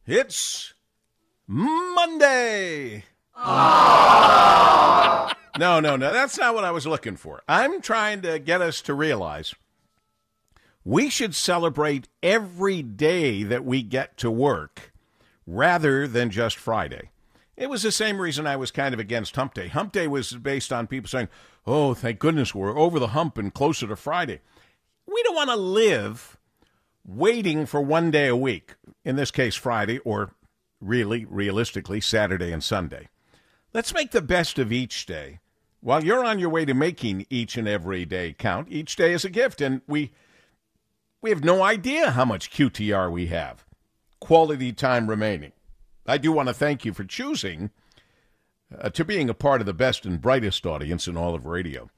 It's Monday. No, that's not what I was looking for. I'm trying to get us to realize we should celebrate every day that we get to work rather than just Friday. It was the same reason I was kind of against Hump Day. Hump Day was based on people saying, oh, thank goodness we're over the hump and closer to Friday. We don't want to live waiting for one day a week, in this case Friday, or realistically, Saturday and Sunday. Let's make the best of each day. While you're on your way to making each and every day count, each day is a gift, and we have no idea how much QTR we have, quality time remaining. I do want to thank you for choosing to being a part of the best and brightest audience in all of radio.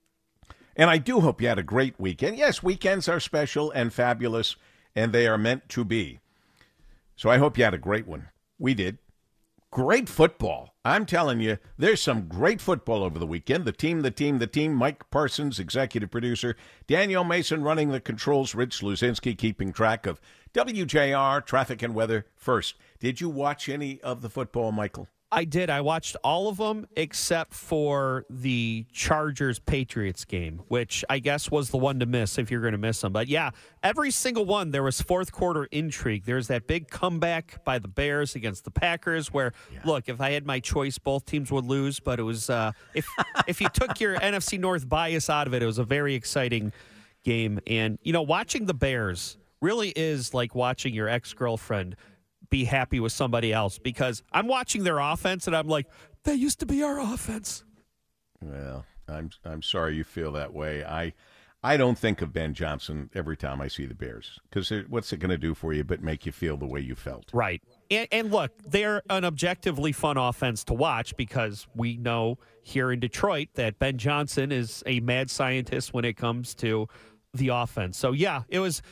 And I do hope you had a great weekend. Yes, weekends are special and fabulous, and they are meant to be. So I hope you had a great one. We did. Great football. I'm telling you, there's some great football over the weekend. The team. Mike Parsons, executive producer. Danielle Mason running the controls. Rich Luzinski keeping track of WJR, traffic and weather. First, did you watch any of the football, Michael? I did. I watched all of them except for the Chargers-Patriots game, which I guess was the one to miss if you're going to miss them. But, yeah, every single one, there was fourth-quarter intrigue. There's that big comeback by the Bears against the Packers where, look, if I had my choice, both teams would lose. But it was if you took your NFC North bias out of it, it was a very exciting game. And, watching the Bears really is like watching your ex-girlfriend be happy with somebody else, because I'm watching their offense and I'm like, that used to be our offense. Well, I'm sorry you feel that way. I don't think of Ben Johnson every time I see the Bears, because what's it going to do for you but make you feel the way you felt? Right. And look, they're an objectively fun offense to watch, because we know here in Detroit that Ben Johnson is a mad scientist when it comes to the offense. So yeah, it was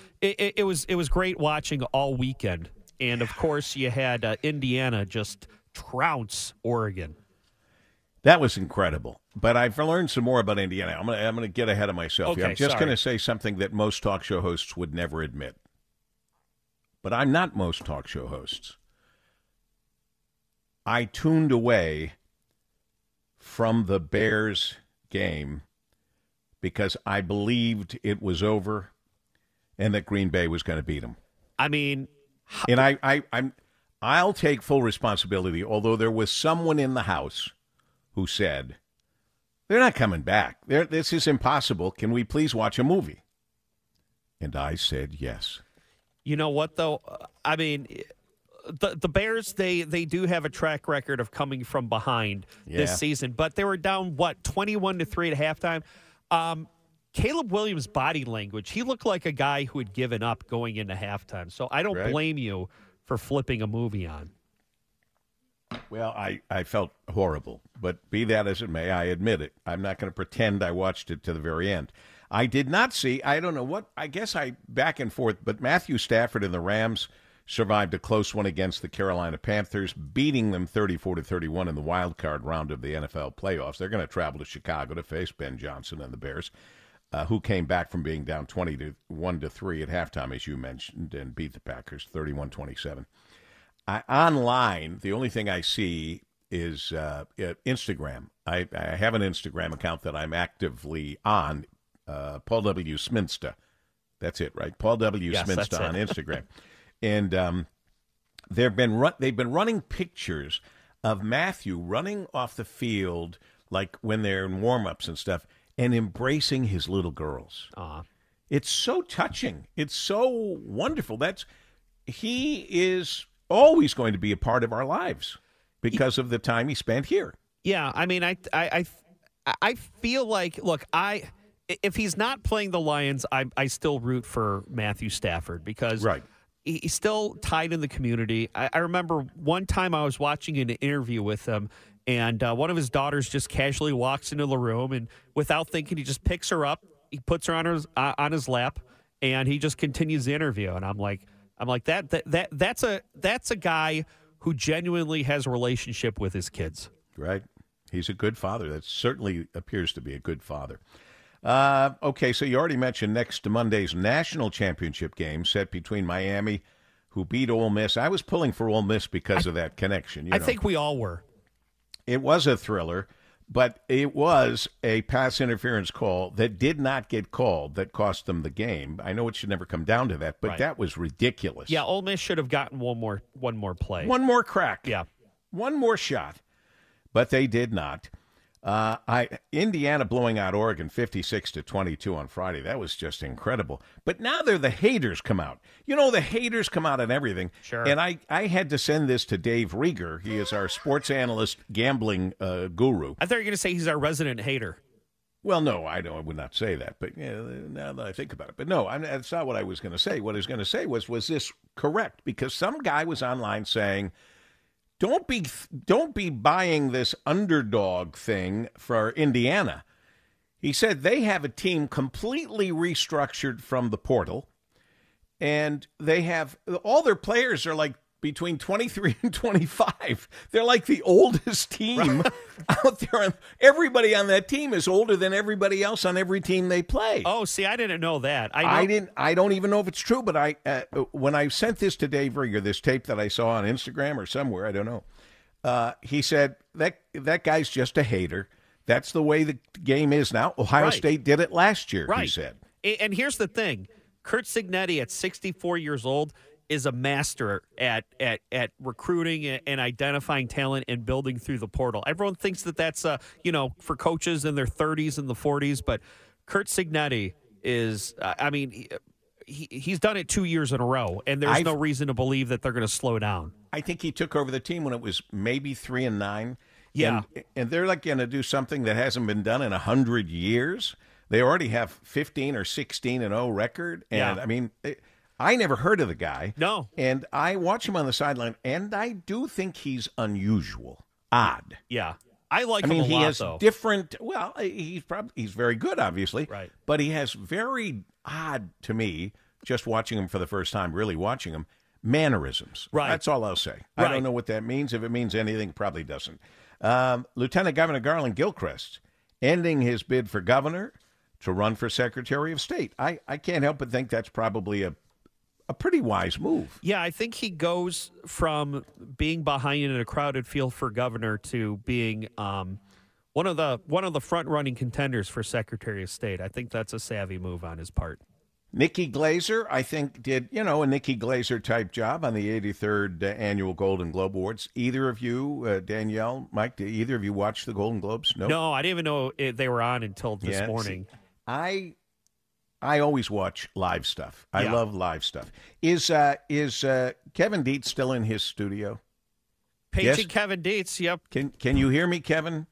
great watching all weekend. And, of course, you had Indiana just trounce Oregon. That was incredible. But I've learned some more about Indiana. I'm going to get ahead of myself here. I'm just going to say something that most talk show hosts would never admit. But I'm not most talk show hosts. I tuned away from the Bears game because I believed it was over and that Green Bay was going to beat them. I mean... And I'll take full responsibility, although there was someone in the house who said, they're not coming back. This is impossible. Can we please watch a movie? And I said yes. You know what, though? I mean, the Bears, they do have a track record of coming from behind this season, but they were down, 21-3 at halftime? Caleb Williams' body language, he looked like a guy who had given up going into halftime. So I don't blame you for flipping a movie on. Well, I felt horrible, but be that as it may, I admit it. I'm not going to pretend I watched it to the very end. I did not see, I don't know what, I guess I back and forth, but Matthew Stafford and the Rams survived a close one against the Carolina Panthers, beating them 34-31 in the wild card round of the NFL playoffs. They're going to travel to Chicago to face Ben Johnson and the Bears. Who came back from being down 21-3 at halftime, as you mentioned, and beat the Packers 31-27. Online, the only thing I see is Instagram. I have an Instagram account that I'm actively on, Paul W. Sminsta. That's it, right? Paul W. Sminsta on Instagram. And they've been running pictures of Matthew running off the field, like when they're in warm-ups and stuff, and embracing his little girls. It's so touching. It's so wonderful. He is always going to be a part of our lives because of the time he spent here. Yeah, I mean, I feel like, look, if he's not playing the Lions, I still root for Matthew Stafford because he's still tied in the community. I remember one time I was watching an interview with him, and one of his daughters just casually walks into the room, and without thinking, he just picks her up, he puts her on his lap, and he just continues the interview. And I'm like that's a guy who genuinely has a relationship with his kids. Right. He's a good father. That certainly appears to be a good father. Okay, so you already mentioned next Monday's national championship game set between Miami, who beat Ole Miss. I was pulling for Ole Miss because of that connection. I think we all were. It was a thriller, but it was a pass interference call that did not get called that cost them the game. I know it should never come down to that, but That was ridiculous. Yeah, Ole Miss should have gotten one more play. One more crack. Yeah. One more shot. But they did not. Indiana blowing out Oregon 56-22 on Friday. That was just incredible. But now the haters come out. You know, the haters come out on everything. Sure. And I had to send this to Dave Rieger. He is our sports analyst, gambling guru. I thought you were going to say he's our resident hater. Well, no, I would not say that. But now that I think about it. But no, that's not what I was going to say. What I was going to say was this correct? Because some guy was online saying, Don't be buying this underdog thing for Indiana. He said they have a team completely restructured from the portal, and they have all their players are like between 23 and 25. They're like the oldest team out there. Everybody on that team is older than everybody else on every team they play. Oh, see, I didn't know that. I don't even know if it's true, but when I sent this to Dave Rieger, this tape that I saw on Instagram or somewhere, I don't know, he said that guy's just a hater. That's the way the game is now. Ohio State did it last year, he said. And here's the thing. Curt Cignetti at 64 years old is a master at recruiting and identifying talent and building through the portal. Everyone thinks that's for coaches in their 30s and the 40s, but Curt Cignetti is he's done it 2 years in a row, and there's no reason to believe that they're going to slow down. I think he took over the team when it was maybe 3-9. Yeah, and they're like going to do something that hasn't been done in 100 years. They already have 15 or 16-0 record, and I never heard of the guy. No. And I watch him on the sideline, and I do think he's unusual, odd. Yeah. I like him a lot, he has though. different, well, he's very good, obviously. Right. But he has very odd, to me, just watching him for the first time, really watching him, mannerisms. Right. That's all I'll say. Right. I don't know what that means. If it means anything, it probably doesn't. Lieutenant Governor Garland Gilchrist ending his bid for governor to run for Secretary of State. I can't help but think that's probably a pretty wise move. Yeah, I think he goes from being behind in a crowded field for governor to being one of the front running contenders for Secretary of State. I think that's a savvy move on his part. Nikki Glaser, I think, did a Nikki Glaser type job on the 83rd annual Golden Globe Awards. Either of you, Danielle, Mike, did either of you watch the Golden Globes? No, I didn't even know they were on until this morning. See, I always watch live stuff. I love live stuff. Is Kevin Dietz still in his studio? Paging Kevin Dietz, yep. Can you hear me, Kevin?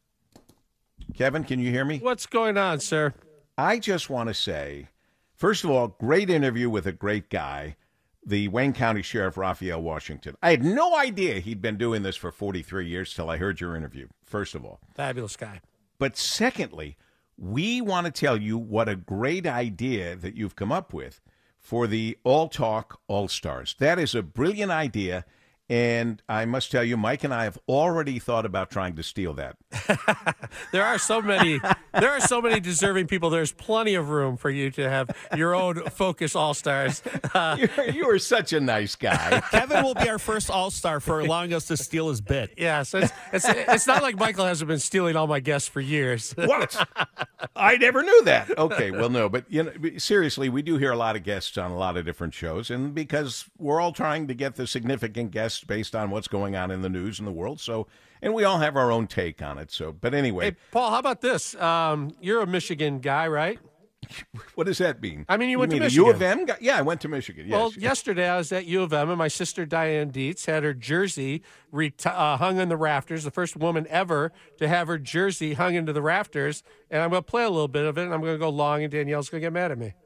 Kevin, can you hear me? What's going on, sir? I just want to say, first of all, great interview with a great guy, the Wayne County Sheriff Raphael Washington. I had no idea he'd been doing this for 43 years till I heard your interview, first of all. Fabulous guy. But secondly, we want to tell you what a great idea that you've come up with for the All Talk All-Stars. That is a brilliant idea, and I must tell you, Mike and I have already thought about trying to steal that. There are so many deserving people. There's plenty of room for you to have your own Focus All-Stars. You are such a nice guy. Kevin will be our first All-Star for allowing us to steal his bit. Yeah, so it's not like Michael hasn't been stealing all my guests for years. What? I never knew that. Okay, well, no, but seriously, we do hear a lot of guests on a lot of different shows, and because we're all trying to get the significant guests based on what's going on in the news and the world, and we all have our own take on it. So, but anyway. Hey, Paul, how about this? You're a Michigan guy, right? What does that mean? I mean, you went to Michigan. Michigan. U of M guy? Yeah, I went to Michigan. Yes. Well, yesterday I was at U of M, and my sister Diane Dietz had her jersey hung in the rafters, the first woman ever to have her jersey hung into the rafters. And I'm going to play a little bit of it, and I'm going to go long, and Danielle's going to get mad at me.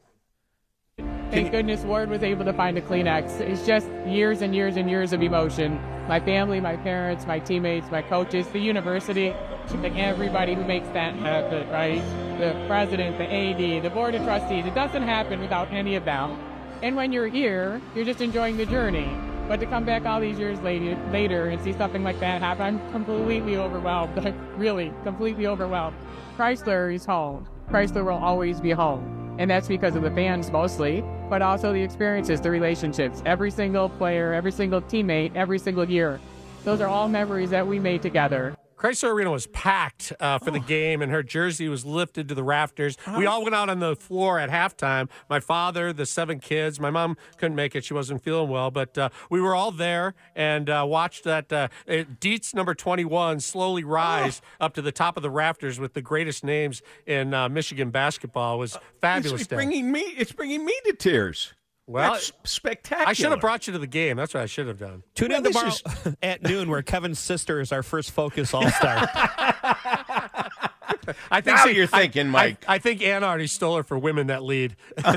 Thank goodness Ward was able to find a Kleenex. It's just years and years and years of emotion. My family, my parents, my teammates, my coaches, the university, everybody who makes that happen, right? The president, the AD, the board of trustees. It doesn't happen without any of them. And when you're here, you're just enjoying the journey. But to come back all these years later and see something like that happen, I'm completely overwhelmed. Like, really, completely overwhelmed. Chrysler is home. Chrysler will always be home. And that's because of the fans mostly. but also the experiences, the relationships. Every single player, every single teammate, every single year. Those are all memories that we made together. Chrysler Arena was packed for the game, and her jersey was lifted to the rafters. We all went out on the floor at halftime. My father, the 7 kids. My mom couldn't make it. She wasn't feeling well. But we were all there and watched that Dietz number 21 slowly rise up to the top of the rafters with the greatest names in Michigan basketball. It was fabulous. It's bringing me to tears. Well, that's spectacular. I should have brought you to the game. That's what I should have done. Tune in tomorrow at noon, where Kevin's sister is our first Focus All-Star. I think now you're thinking, Mike. I think Ann already stole her for women that lead.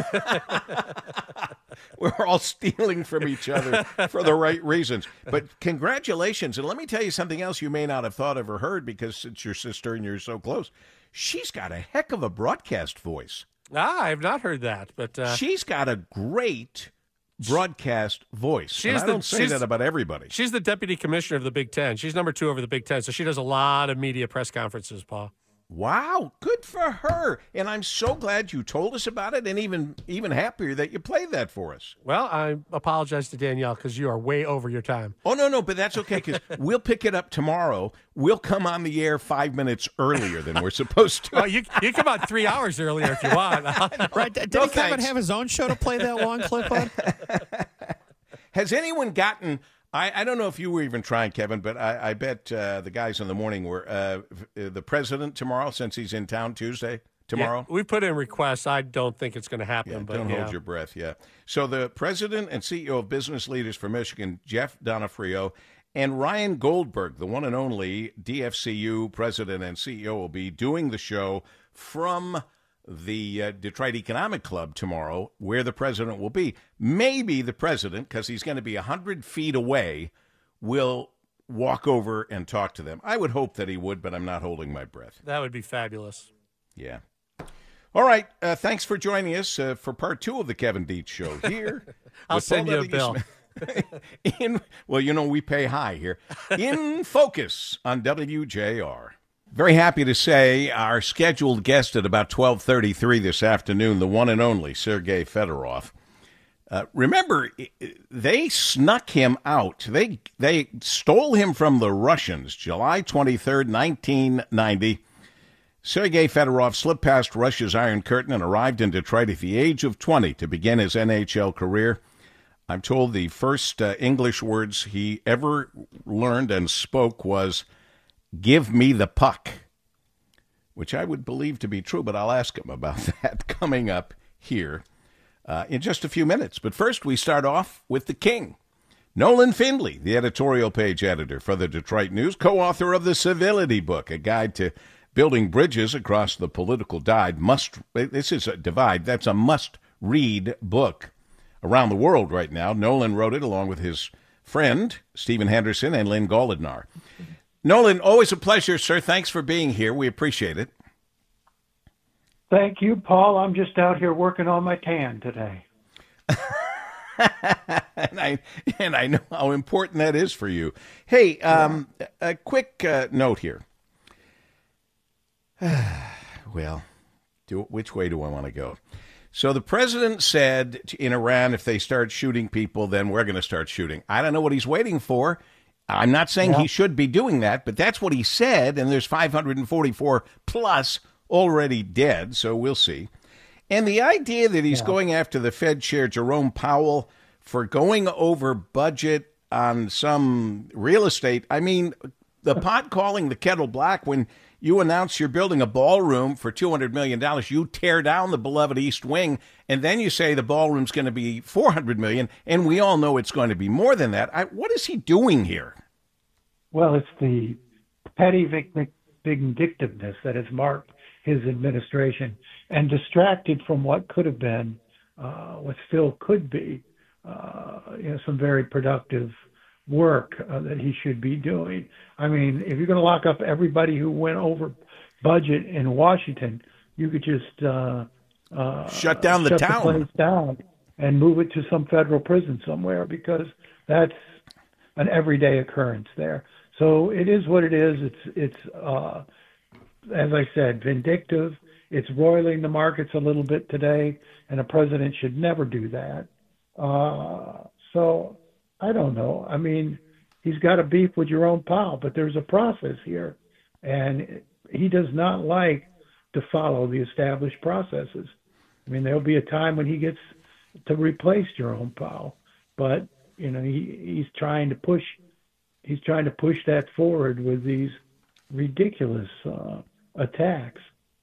We're all stealing from each other for the right reasons. But congratulations. And let me tell you something else you may not have thought of or heard, because it's your sister and you're so close. She's got a heck of a broadcast voice. I have not heard that, but she's got a great broadcast voice. I don't say that about everybody. She's the deputy commissioner of the Big Ten. She's number 2 over the Big Ten, so she does a lot of media press conferences, Paul. Wow, good for her. And I'm so glad you told us about it, and even happier that you played that for us. Well, I apologize to Danielle because you are way over your time. Oh, no, but that's okay, because we'll pick it up tomorrow. We'll come on the air 5 minutes earlier than we're supposed to. Well, you come on 3 hours earlier if you want. Right? Didn't Kevin have his own show to play that long clip on? Has anyone gotten... I don't know if you were even trying, Kevin, but I bet the guys in the morning were the president tomorrow, since he's in town Tuesday, tomorrow. Yeah, we put in requests. I don't think it's going to happen. Yeah, but don't hold your breath, yeah. So the president and CEO of Business Leaders for Michigan, Jeff Donofrio, and Ryan Goldberg, the one and only DFCU president and CEO, will be doing the show from the Detroit Economic Club tomorrow, where the president will be. Maybe the president, because he's going to be 100 feet away, will walk over and talk to them. I would hope that he would, but I'm not holding my breath. That would be fabulous. Yeah. All right. Thanks for joining us for part 2 of the Kevin Dietz Show here. I'll send you a bill. We pay high here. In Focus on WJR. Very happy to say our scheduled guest at about 12:33 this afternoon, the one and only Sergei Fedorov. Remember, they snuck him out. They stole him from the Russians July 23rd, 1990. Sergei Fedorov slipped past Russia's Iron Curtain and arrived in Detroit at the age of 20 to begin his NHL career. I'm told the first English words he ever learned and spoke was, "Give me the puck," which I would believe to be true, but I'll ask him about that coming up here in just a few minutes. But first, we start off with the king. Nolan Findley, the editorial page editor for the Detroit News, co-author of the Civility Book, a guide to building bridges across the political divide. This is a divide. That's a must-read book around the world right now. Nolan wrote it along with his friend, Stephen Henderson, and Lynn Goldnar. Nolan, always a pleasure, sir. Thanks for being here. We appreciate it. Thank you, Paul. I'm just out here working on my tan today. and I know how important that is for you. Hey, a quick note here. Well, which way do I want to go? So the president said in Iran, if they start shooting people, then we're going to start shooting. I don't know what he's waiting for. I'm not saying he should be doing that, but that's what he said, and there's 544 plus already dead, so we'll see. And the idea that he's going after the Fed chair, Jerome Powell, for going over budget on some real estate, I mean, the pot calling the kettle black. When you announce you're building a ballroom for $200 million, you tear down the beloved East Wing, and then you say the ballroom's going to be $400 million, and we all know it's going to be more than that. What is he doing here? Well, it's the petty vindictiveness that has marked his administration and distracted from what could have been, what still could be, some very productive work that he should be doing. I mean, if you're going to lock up everybody who went over budget in Washington, you could just shut down the town, the place down, and move it to some federal prison somewhere, because that's an everyday occurrence there. So it is what it is. It's as I said, vindictive. it's roiling the markets a little bit today, and a president should never do that. So I don't know. I mean, he's got a beef with Jerome Powell, but there's a process here, and he does not like to follow the established processes. I mean, there'll be a time when he gets to replace Jerome Powell, but he's trying to push that forward with these ridiculous attacks.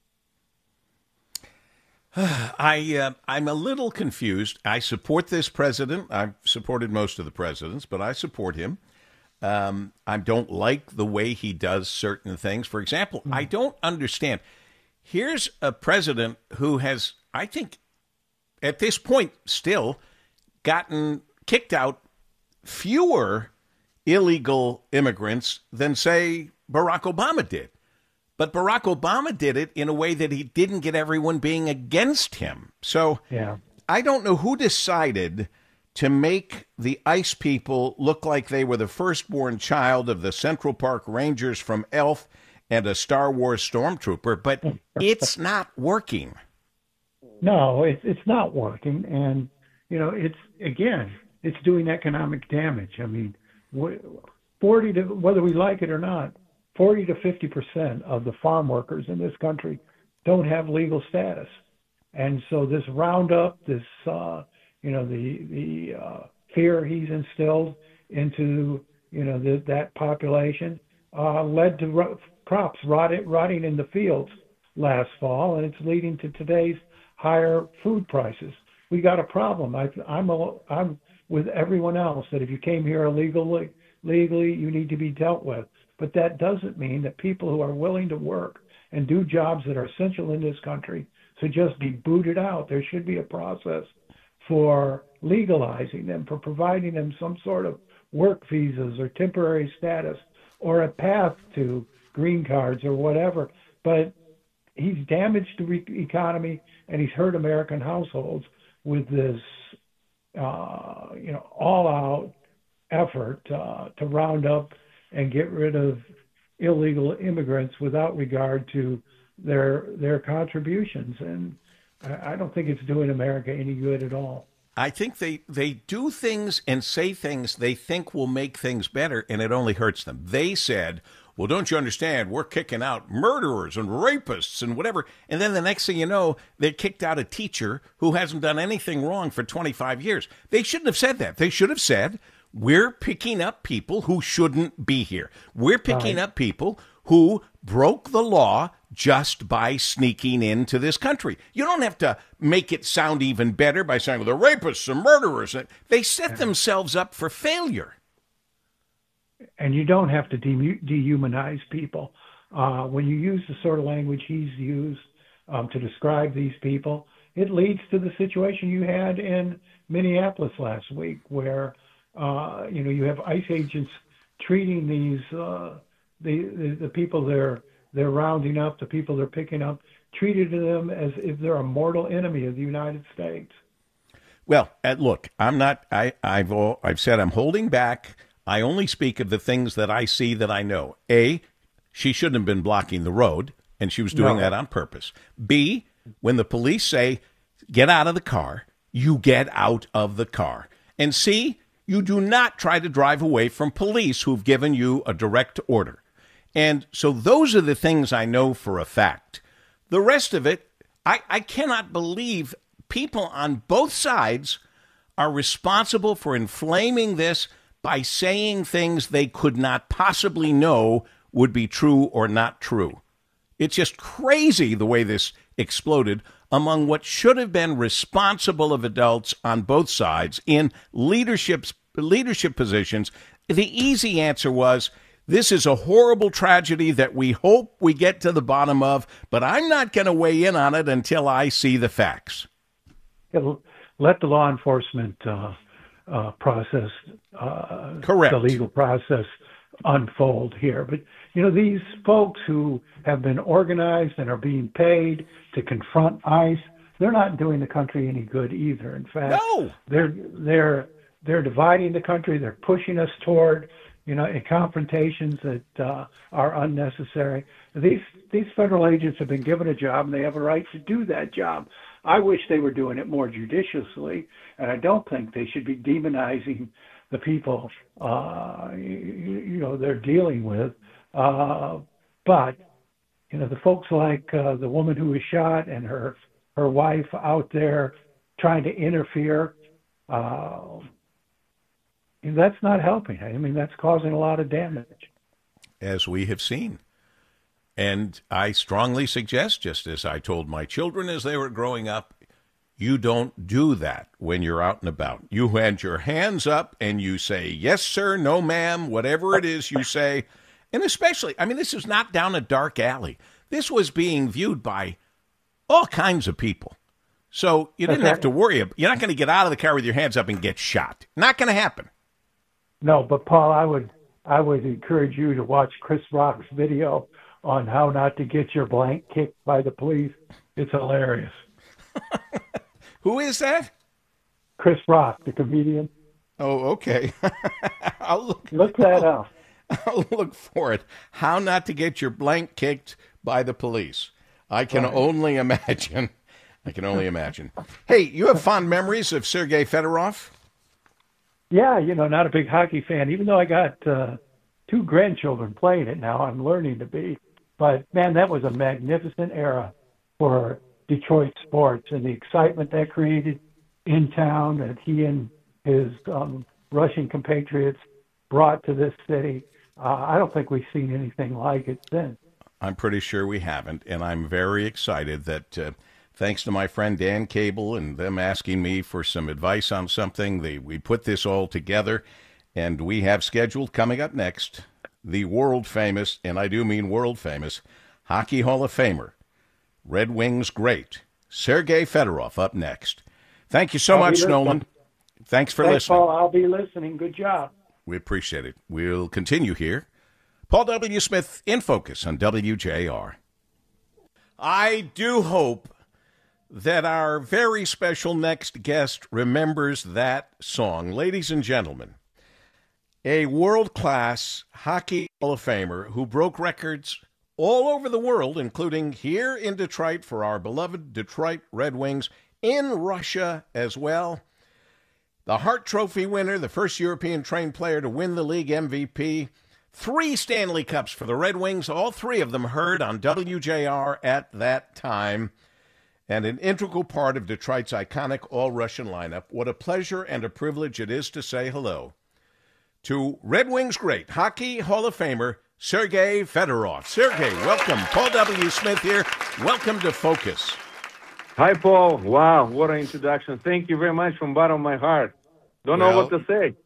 I'm a little confused. I support this president. I've supported most of the presidents, but I support him. I don't like the way he does certain things. For example, I don't understand. Here's a president who has, I think, at this point still gotten kicked out fewer illegal immigrants than, say, Barack Obama did. But Barack Obama did it in a way that he didn't get everyone being against him. So yeah. I don't know who decided to make the ICE people look like they were the firstborn child of the Central Park Rangers from Elf and a Star Wars stormtrooper, but it's not working. No, it's not working. And, it's doing economic damage. I mean, whether we like it or not, 40 to 50% of the farm workers in this country don't have legal status. And so this roundup, this, the fear he's instilled into, that population led to crops rotting in the fields last fall, and it's leading to today's higher food prices. We got a problem. I'm with everyone else that if you came here legally, you need to be dealt with. But that doesn't mean that people who are willing to work and do jobs that are essential in this country should just be booted out. There should be a process for legalizing them, for providing them some sort of work visas or temporary status or a path to green cards or whatever. But he's damaged the economy and he's hurt American households with this, all-out effort to round up and get rid of illegal immigrants without regard to their contributions. And I don't think it's doing America any good at all. I think they do things and say things they think will make things better, and it only hurts them. They said, well, don't you understand, we're kicking out murderers and rapists and whatever. And then the next thing you know, they kicked out a teacher who hasn't done anything wrong for 25 years. They shouldn't have said that. They should have said, we're picking up people who shouldn't be here. We're picking up people who broke the law just by sneaking into this country. You don't have to make it sound even better by saying, well, they're rapists and murderers. They set themselves up for failure. And you don't have to dehumanize people. When you use the sort of language he's used to describe these people, it leads to the situation you had in Minneapolis last week, where you have ICE agents treating these the people they're rounding up, the people they're picking up, treated them as if they're a mortal enemy of the United States. Well, look, I'm not. I've said I'm holding back. I only speak of the things that I see that I know. A, she shouldn't have been blocking the road, and she was doing that on purpose. B, when the police say, get out of the car, you get out of the car. And C, you do not try to drive away from police who've given you a direct order. And so those are the things I know for a fact. The rest of it, I cannot believe people on both sides are responsible for inflaming this by saying things they could not possibly know would be true or not true. It's just crazy the way this exploded among what should have been responsible of adults on both sides in leadership positions. The easy answer was, this is a horrible tragedy that we hope we get to the bottom of, but I'm not going to weigh in on it until I see the facts. Let the law enforcement process, correct, the legal process unfold here. But, these folks who have been organized and are being paid to confront ICE, they're not doing the country any good either. In fact, no. they're dividing the country. They're pushing us toward in confrontations that are unnecessary. These federal agents have been given a job, and they have a right to do that job. I wish they were doing it more judiciously, and I don't think they should be demonizing the people they're dealing with. But the folks like the woman who was shot and her wife out there trying to interfere, that's not helping. I mean, that's causing a lot of damage. As we have seen. And I strongly suggest, just as I told my children as they were growing up, you don't do that when you're out and about. You hand your hands up and you say, yes, sir, no, ma'am, whatever it is you say. And especially, I mean, this is not down a dark alley. This was being viewed by all kinds of people. So you didn't have to worry. You're not going to get out of the car with your hands up and get shot. Not going to happen. No, but Paul, I would encourage you to watch Chris Rock's video on how not to get your blank kicked by the police. It's hilarious. Who is that? Chris Rock, the comedian. Oh, okay. I'll look that up. I'll look for it. How not to get your blank kicked by the police. I can only imagine. Hey, you have fond memories of Sergei Fedorov? Yeah, not a big hockey fan, even though I got two grandchildren playing it now. I'm learning to be. But, man, that was a magnificent era for Detroit sports and the excitement that created in town that he and his Russian compatriots brought to this city. I don't think we've seen anything like it since. I'm pretty sure we haven't, and I'm very excited that thanks to my friend Dan Cable and them asking me for some advice on something, we put this all together, and we have scheduled coming up next the world-famous, and I do mean world-famous, Hockey Hall of Famer, Red Wings great, Sergei Fedorov up next. Thank you so much, Nolan. Thanks for listening. Paul. I'll be listening. Good job. We appreciate it. We'll continue here. Paul W. Smith in Focus on WJR. I do hope that our very special next guest remembers that song. Ladies and gentlemen, a world-class Hockey Hall of Famer who broke records all over the world, including here in Detroit for our beloved Detroit Red Wings, in Russia as well. The Hart Trophy winner, the first European-trained player to win the league MVP, 3 Stanley Cups for the Red Wings, all 3 of them heard on WJR at that time, and an integral part of Detroit's iconic all-Russian lineup. What a pleasure and a privilege it is to say hello to Red Wings great, Hockey Hall of Famer, Sergei Fedorov. Sergei, welcome. Paul W. Smith here. Welcome to Focus. Hi, Paul. Wow, what an introduction. Thank you very much from the bottom of my heart. Don't know what to say.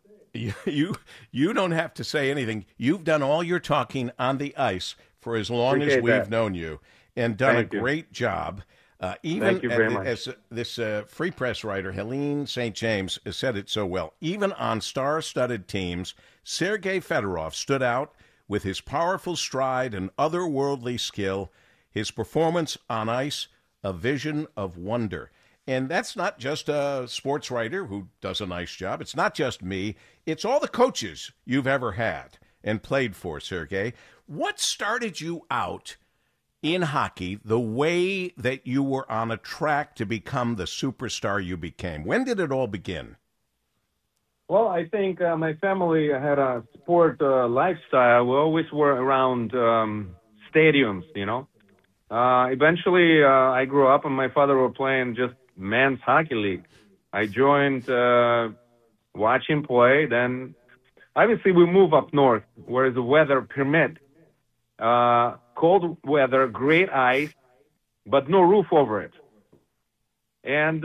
You don't have to say anything. You've done all your talking on the ice for as long as we've known you and done a great job. Even as this Free Press writer, Helene St. James, has said it so well, even on star-studded teams, Sergei Fedorov stood out with his powerful stride and otherworldly skill, his performance on ice, a vision of wonder. And that's not just a sports writer who does a nice job. It's not just me. It's all the coaches you've ever had and played for, Sergei. What started you out in hockey the way that you were on a track to become the superstar you became? When did it all begin? Well, I think my family had a sport lifestyle. We always were around stadiums, Eventually, I grew up and my father was playing just men's hockey league. I joined, watch him play. Then, obviously, we move up north where the weather permit. Cold weather, great ice, but no roof over it. And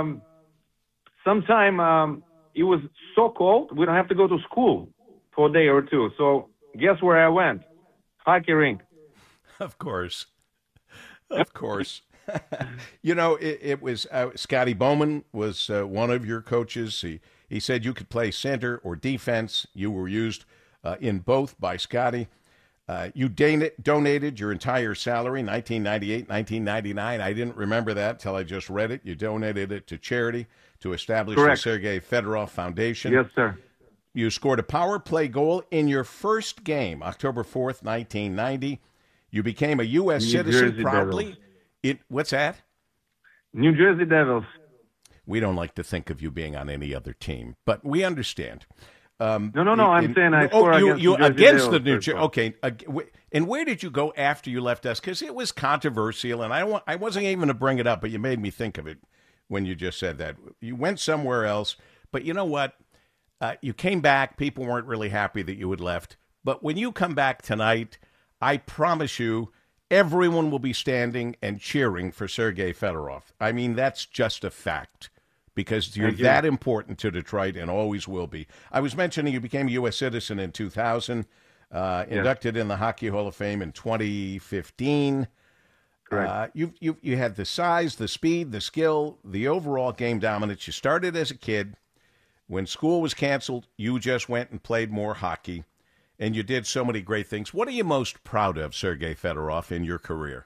sometime it was so cold, we don't have to go to school for a day or two. So guess where I went? Hockey rink. Of course. Of course. It was Scotty Bowman was one of your coaches. He said you could play center or defense. You were used in both by Scotty. You donated your entire salary, 1998, 1999. I didn't remember that till I just read it. You donated it to charity to establish the Sergei Fedorov Foundation. Yes, sir. You scored a power play goal in your first game, October 4th, 1990. You became a U.S. citizen Jersey proudly. What's that? New Jersey Devils. We don't like to think of you being on any other team, but we understand. No. I'm saying I scored against the New New Jersey Jersey. Devils. Okay, and where did you go after you left us? Because it was controversial, and I wasn't even to bring it up, but you made me think of it when you just said that. You went somewhere else, but you know what? You came back. People weren't really happy that you had left. But when you come back tonight, I promise you, everyone will be standing and cheering for Sergei Fedorov. I mean, that's just a fact because you're that important to Detroit and always will be. I was mentioning you became a U.S. citizen in 2000, inducted in the Hockey Hall of Fame in 2015. Correct. You had the size, the speed, the skill, the overall game dominance. You started as a kid. When school was canceled, you just went and played more hockey, and you did so many great things. What are you most proud of, Sergei Fedorov, in your career?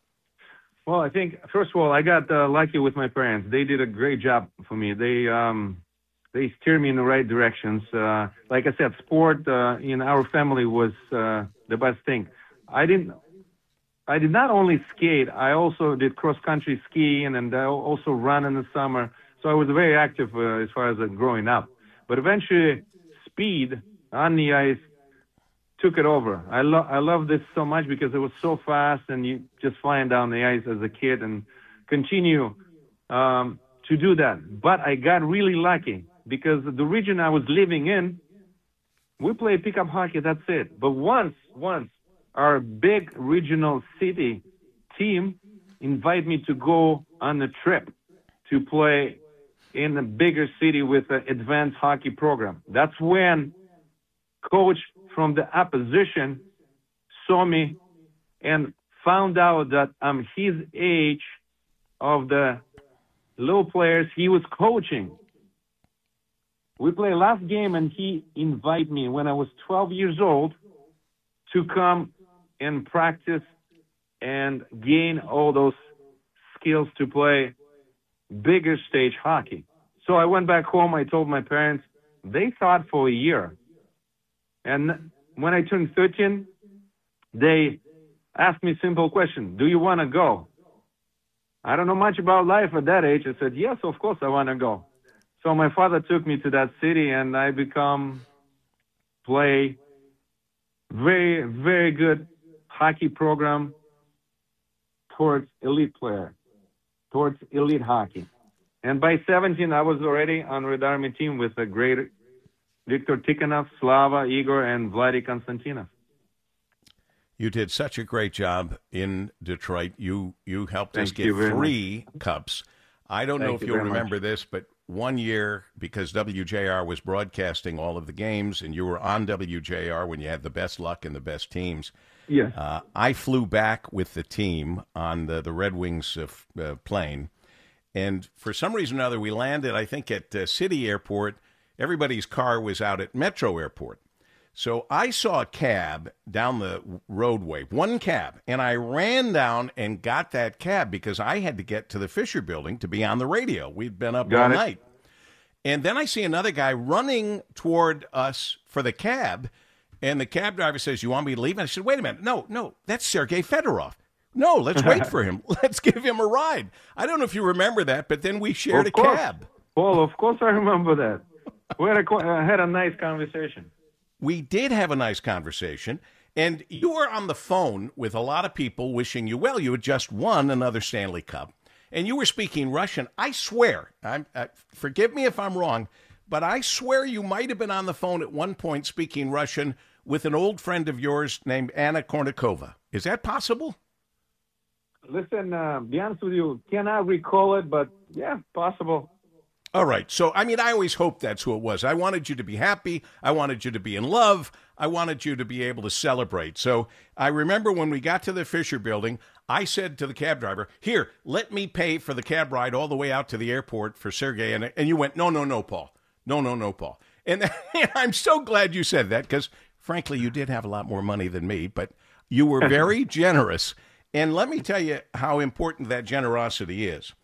Well, I think, first of all, I got lucky with my parents. They did a great job for me. They steered me in the right directions. Like I said, sport in our family was the best thing. I did not only skate, I also did cross-country skiing, and I also run in the summer. So I was very active as far as growing up. But eventually, speed on the ice took it over. I love this so much because it was so fast, and you just flying down the ice as a kid and continue to do that. But I got really lucky because the region I was living in, we play pickup hockey, that's it. But once our big regional city team invited me to go on a trip to play in a bigger city with an advanced hockey program. That's when coach from the opposition saw me and found out that I'm his age of the little players he was coaching. We played last game, and he invited me when I was 12 years old to come and practice and gain all those skills to play bigger stage hockey. So I went back home. I told my parents. They thought for a year. And when I turned 13, they asked me a simple question. Do you want to go? I don't know much about life at that age. I said, yes, of course I want to go. So my father took me to that city, and I play very, very good hockey program towards elite player, towards elite hockey. And by 17, I was already on Red Army team with a great Viktor Tikhonov, Slava, Igor, and Vladdy Konstantinov. You did such a great job in Detroit. You helped us get Thank you 3 cups. I don't know Thank if you you'll very remember this, but one year, because WJR was broadcasting all of the games, and you were on WJR when you had the best luck and the best teams, Yes. I flew back with the team on the Red Wings plane. And for some reason or other, we landed, I think, at City Airport. Everybody's car was out at Metro Airport. So I saw a cab down the roadway, one cab, and I ran down and got that cab because I had to get to the Fisher Building to be on the radio. We'd been up all night. And then I see another guy running toward us for the cab, and the cab driver says, you want me to leave? And I said, wait a minute. No, that's Sergei Fedorov. No, let's wait for him. Let's give him a ride. I don't know if you remember that, but then we shared a cab. Paul, of course I remember that. We had a nice conversation. We did have a nice conversation, and you were on the phone with a lot of people wishing you well. You had just won another Stanley Cup, and you were speaking Russian. I swear, forgive me if I'm wrong, but I swear you might have been on the phone at one point speaking Russian with an old friend of yours named Anna Kournikova. Is that possible? Listen, be honest with you, cannot recall it, but yeah, possible. All right. So, I mean, I always hoped that's who it was. I wanted you to be happy. I wanted you to be in love. I wanted you to be able to celebrate. So I remember when we got to the Fisher Building, I said to the cab driver, here, let me pay for the cab ride all the way out to the airport for Sergei. And you went, no, Paul. No, Paul. And I'm so glad you said that because, frankly, you did have a lot more money than me, but you were very generous. And let me tell you how important that generosity is.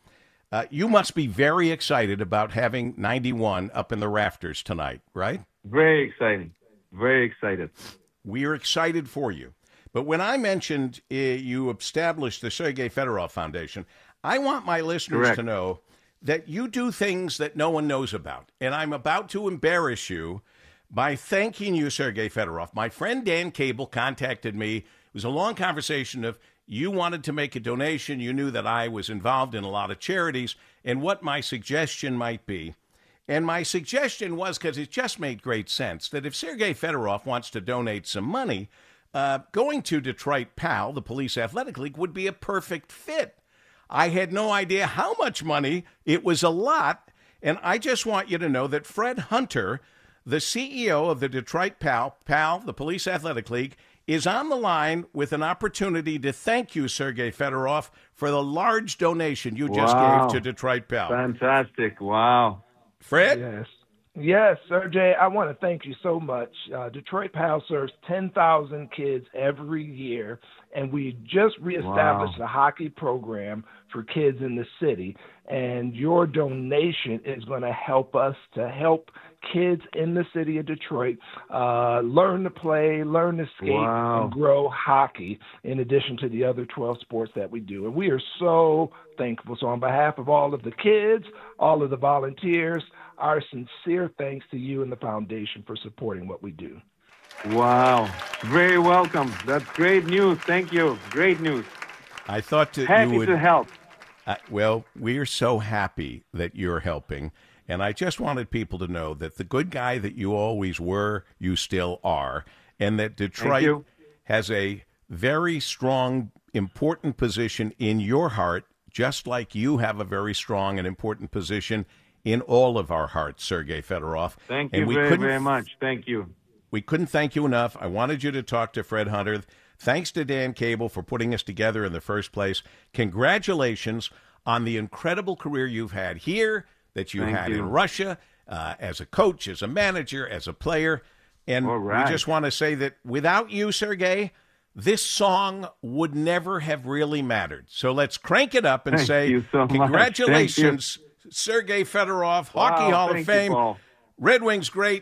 You must be very excited about having 91 up in the rafters tonight, right? Very exciting. Very excited. We are excited for you. But when I mentioned you established the Sergei Fedorov Foundation, I want my listeners to know that you do things that no one knows about. And I'm about to embarrass you by thanking you, Sergei Fedorov. My friend Dan Cable contacted me. It was a long conversation of you wanted to make a donation. You knew that I was involved in a lot of charities and what my suggestion might be. And my suggestion was, because it just made great sense, that if Sergei Fedorov wants to donate some money, going to Detroit PAL, the Police Athletic League, would be a perfect fit. I had no idea how much money. It was a lot. And I just want you to know that Fred Hunter, the CEO of the Detroit PAL, the Police Athletic League, is on the line with an opportunity to thank you, Sergei Fedorov, for the large donation you just gave to Detroit PAL. Fantastic. Wow. Fred? Yes, Sergey, I want to thank you so much. Detroit PAL serves 10,000 kids every year, and we just reestablished a hockey program for kids in the city. And your donation is going to help us to help kids in the city of Detroit learn to play, learn to skate, and grow hockey in addition to the other 12 sports that we do. And we are so thankful. So on behalf of all of the kids, all of the volunteers, our sincere thanks to you and the foundation for supporting what we do. Wow. Very welcome. That's great news. Thank you. Great news. I thought that happy you would to help. Well, we are so happy that you're helping. And I just wanted people to know that the good guy that you always were, you still are. And that Detroit has a very strong, important position in your heart, just like you have a very strong and important position in all of our hearts, Sergei Fedorov. Thank you very much. Thank you. We couldn't thank you enough. I wanted you to talk to Fred Hunter. Thanks to Dan Cable for putting us together in the first place. Congratulations on the incredible career you've had here, that you had in Russia, as a coach, as a manager, as a player. And we just want to say that without you, Sergei, this song would never have really mattered. So let's crank it up and say congratulations, Sergei Fedorov, Hockey Hall of Fame, Red Wings great,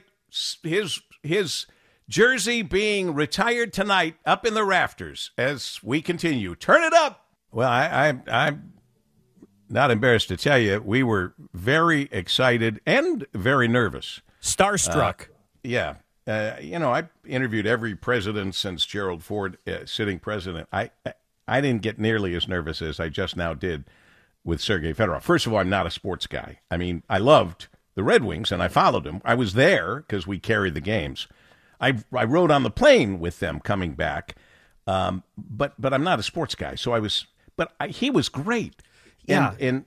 his jersey being retired tonight up in the rafters as we continue. Turn it up. Well, I'm not embarrassed to tell you, we were very excited and very nervous. Starstruck. I interviewed every president since Gerald Ford, sitting president. I didn't get nearly as nervous as I just now did with Sergei Fedorov. First of all, I'm not a sports guy. I mean, I loved the Red Wings, and I followed them. I was there because we carried the games. I rode on the plane with them coming back, but I'm not a sports guy. So I was, he was great. Yeah, and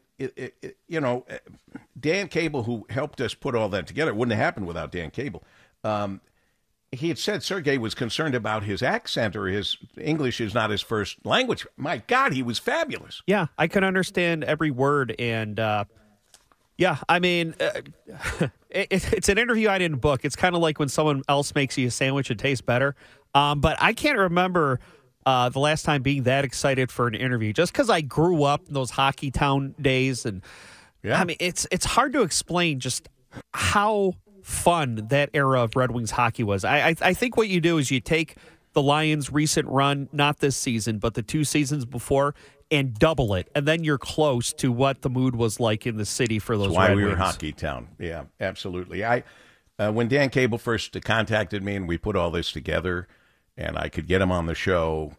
Dan Cable, who helped us put all that together, it wouldn't have happened without Dan Cable. He had said Sergei was concerned about his accent, or his English is not his first language. My God, he was fabulous. Yeah, I could understand every word. And, I mean, it's an interview I didn't book. It's kind of like when someone else makes you a sandwich, it tastes better. But I can't remember the last time being that excited for an interview, just because I grew up in those Hockey Town days. And, I mean, it's hard to explain just how fun that era of Red Wings hockey was. I think what you do is you take the Lions' recent run, not this season, but the 2 seasons before, and double it, and then you're close to what the mood was like in the city for those Red Wings. That's why we were Hockey Town. Yeah, absolutely. When Dan Cable first contacted me and we put all this together and I could get him on the show,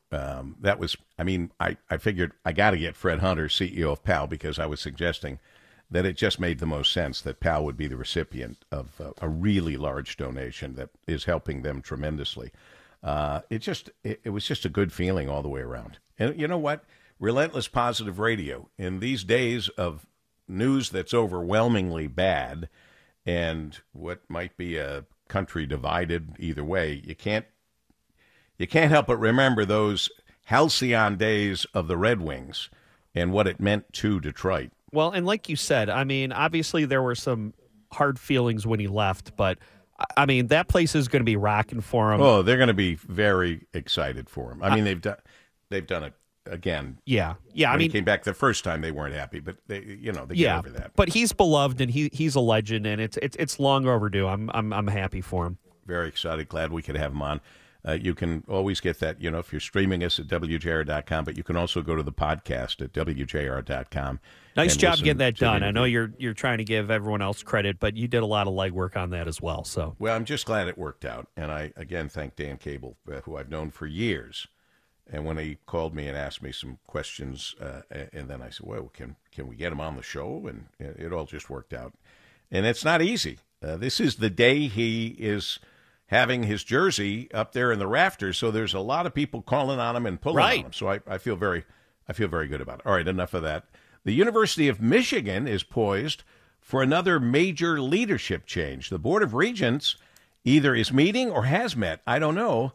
I figured I got to get Fred Hunter, CEO of PAL, because I was suggesting that it just made the most sense that PAL would be the recipient of a really large donation that is helping them tremendously. It was just a good feeling all the way around. And you know what? Relentless Positive Radio, in these days of news that's overwhelmingly bad and what might be a country divided either way, you can't help but remember those halcyon days of the Red Wings and what it meant to Detroit. Well, and like you said, I mean, obviously there were some hard feelings when he left, but I mean, that place is going to be rocking for him. Oh, they're going to be very excited for him. I mean, they've done again, Yeah. when he came back the first time, they weren't happy, but they get over that. But he's beloved and he's a legend, and it's long overdue. I'm happy for him. Very excited. Glad we could have him on. You can always get that, if you're streaming us at WJR.com, but you can also go to the podcast at WJR.com. Nice job getting that done. I know you're trying to give everyone else credit, but you did a lot of legwork on that as well. So, well, I'm just glad it worked out. And I, again, thank Dan Cable, who I've known for years. And when he called me and asked me some questions, and then I said, well, can we get him on the show? And it all just worked out. And it's not easy. This is the day he is having his jersey up there in the rafters, so there's a lot of people calling on him and pulling on him. So I feel very good about it. All right, enough of that. The University of Michigan is poised for another major leadership change. The Board of Regents either is meeting or has met, I don't know,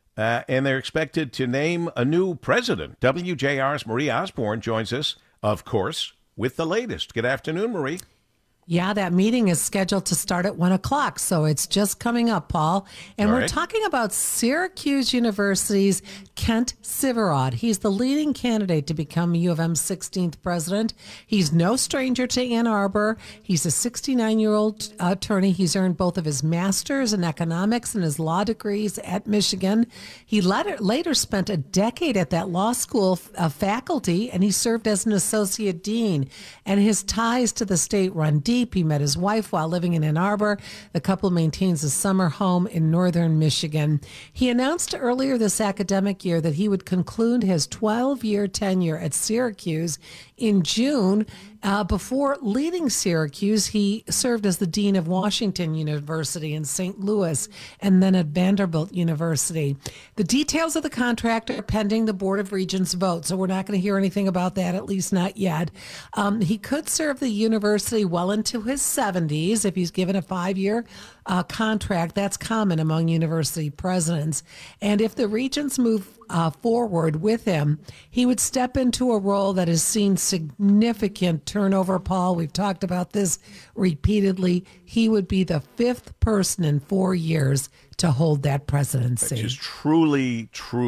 and they're expected to name a new president. WJR's Marie Osborne joins us, of course, with the latest. Good afternoon, Marie. Yeah, that meeting is scheduled to start at 1 o'clock, so it's just coming up, Paul. And we're talking about Syracuse University's Kent Syverod. He's the leading candidate to become U of M's 16th president. He's no stranger to Ann Arbor. He's a 69-year-old attorney. He's earned both of his master's in economics and his law degrees at Michigan. He later spent a decade at that law school faculty, and he served as an associate dean. And his ties to the state run deep. He met his wife while living in Ann Arbor. The couple maintains a summer home in northern Michigan. He announced earlier this academic year that he would conclude his 12-year tenure at Syracuse in June. Before leaving Syracuse, he served as the dean of Washington University in St. Louis and then at Vanderbilt University. The details of the contract are pending the Board of Regents vote, so we're not going to hear anything about that, at least not yet. He could serve the university well into his 70s if he's given a 5-year contract. That's common among university presidents. And if the Regents move forward with him, he would step into a role that has seen significant turnover, Paul. We've talked about this repeatedly. He would be the 5th person in 4 years to hold that presidency. Which is truly,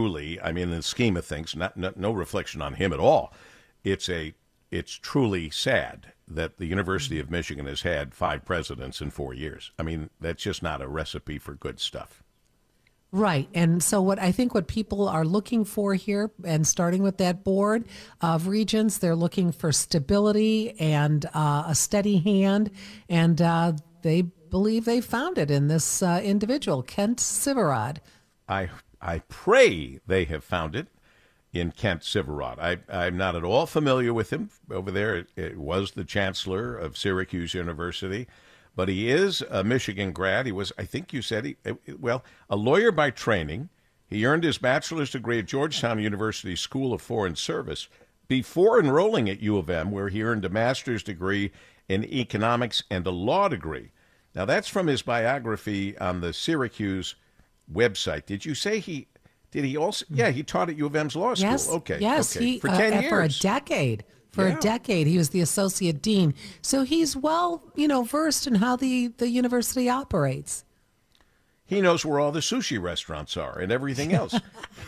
I mean, in the scheme of things, no reflection on him at all. It's truly sad that the University of Michigan has had 5 presidents in 4 years. I mean, that's just not a recipe for good stuff. Right. And so what people are looking for here, and starting with that board of regents, they're looking for stability and a steady hand. And they believe they found it in this individual, Kent Syverod. I pray they have found it in Kent Syverod. I'm not at all familiar with him over there. It was the chancellor of Syracuse University. But he is a Michigan grad. He was, I think you said, a lawyer by training. He earned his bachelor's degree at Georgetown University School of Foreign Service before enrolling at U of M, where he earned a master's degree in economics and a law degree. Now, that's from his biography on the Syracuse website. Did you say he also? Yeah, he taught at U of M's law school. Yes. Okay. Yes. Okay. He, for 10 years. For a decade. For a decade, he was the associate dean. So he's well, versed in how the university operates. He knows where all the sushi restaurants are and everything else.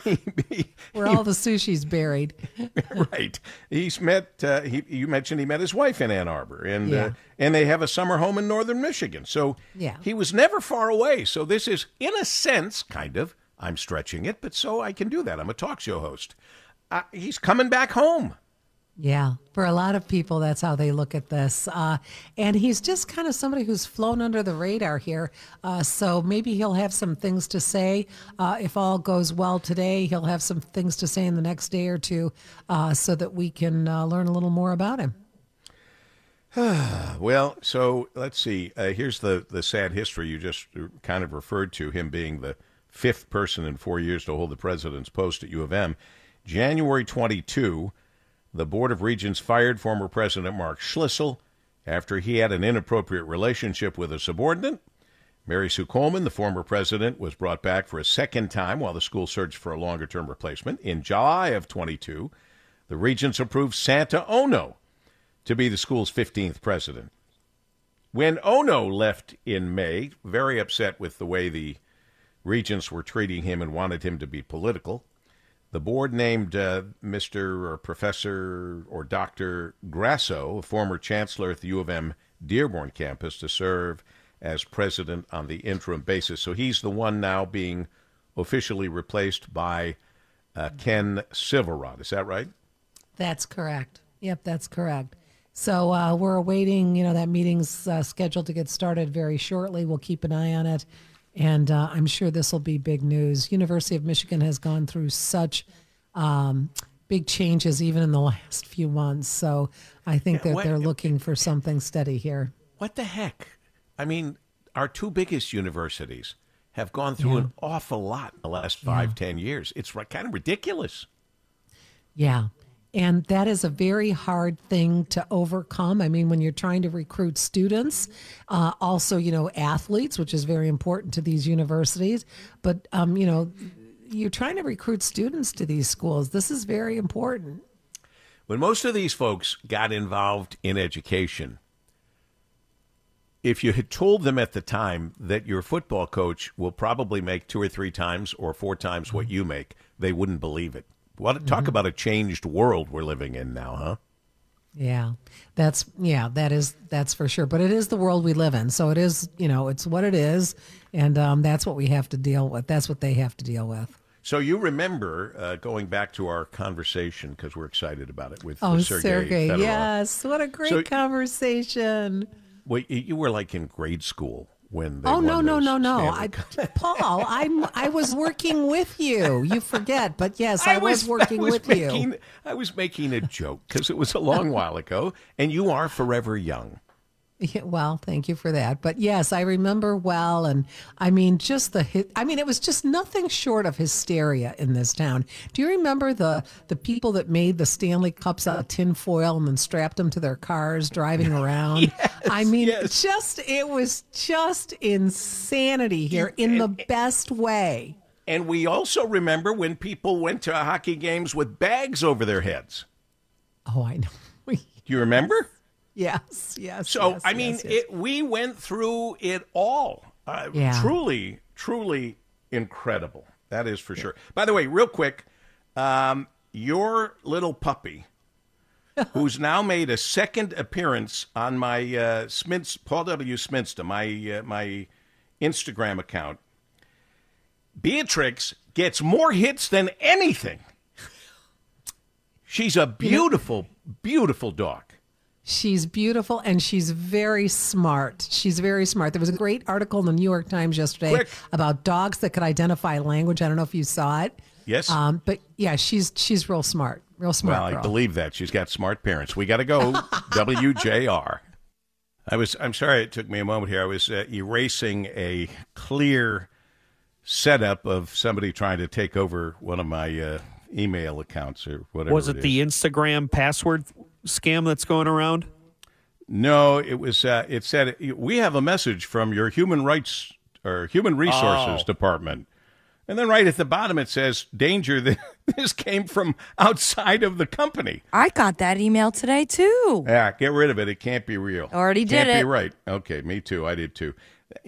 Where all the sushi's buried. Right. He's met. You mentioned he met his wife in Ann Arbor, and they have a summer home in northern Michigan. So he was never far away. So this is, in a sense, kind of. I'm stretching it, but so I can do that. I'm a talk show host. He's coming back home. Yeah, for a lot of people, that's how they look at this. And he's just kind of somebody who's flown under the radar here. So maybe he'll have some things to say. If all goes well today, he'll have some things to say in the next day or two so that we can learn a little more about him. Well, so let's see. Here's the sad history you just kind of referred to, him being the 5th person in 4 years to hold the president's post at U of M. January 22, the Board of Regents fired former President Mark Schlissel after he had an inappropriate relationship with a subordinate. Mary Sue Coleman, the former president, was brought back for a second time while the school searched for a longer-term replacement. In July of 22, the Regents approved Santa Ono to be the school's 15th president. When Ono left in May, very upset with the way the Regents were treating him and wanted him to be political, The board named Mr. or Professor or Dr. Grasso, a former chancellor at the U of M Dearborn campus, to serve as president on the interim basis. So he's the one now being officially replaced by Ken Silverrod. Is that right? That's correct. Yep, that's correct. So we're awaiting, that meeting's scheduled to get started very shortly. We'll keep an eye on it. And I'm sure this will be big news. University of Michigan has gone through such big changes even in the last few months. So I think that they're looking for something steady here. What the heck? I mean, our two biggest universities have gone through an awful lot in the last 5-10 years. It's kind of ridiculous. Yeah. And that is a very hard thing to overcome. I mean, when you're trying to recruit students, also, athletes, which is very important to these universities. But, you're trying to recruit students to these schools. This is very important. When most of these folks got involved in education, if you had told them at the time that your football coach will probably make 2 or 3 times or 4 times what you make, they wouldn't believe it. Talk about a changed world we're living in now, huh? Yeah, that's for sure. But it is the world we live in. So it is, it's what it is. And that's what we have to deal with. That's what they have to deal with. So you remember going back to our conversation, because we're excited about it with Sergey Fedorov. Yes, what a great conversation. Well, you were like in grade school when they no. Paul, I was working with you. You forget, but yes, I was working with you. I was making a joke because it was a long while ago, and you are forever young. Yeah, well, thank you for that. But yes, I remember well. And I mean, it was just nothing short of hysteria in this town. Do you remember the people that made the Stanley Cups out of tin foil and then strapped them to their cars driving around? Yes, I mean, it was just insanity here in the best way. And we also remember when people went to hockey games with bags over their heads. Oh, I know. Do you remember? Yes. So, we went through it all. Truly, truly incredible. That is for sure. By the way, real quick, your little puppy, who's now made a second appearance on my Paul W. Sminsta, my Instagram account, Beatrix gets more hits than anything. She's a beautiful, beautiful dog. She's beautiful, and she's very smart. There was a great article in the New York Times yesterday about dogs that could identify language. I don't know if you saw it. Yes. But yeah, she's real smart. Real smart Well, girl. I believe that. She's got smart parents. We got to go. WJR. I'm sorry it took me a moment here. I was erasing a clear setup of somebody trying to take over one of my email accounts or whatever. Was it the Instagram password scam that's going around? No, it was. It said, "We have a message from your human rights or human resources department," and then right at the bottom it says, "Danger! This came from outside of the company." I got that email today too. Yeah, get rid of it. It can't be real. Already did Can't it. be right. Okay, me too. I did too.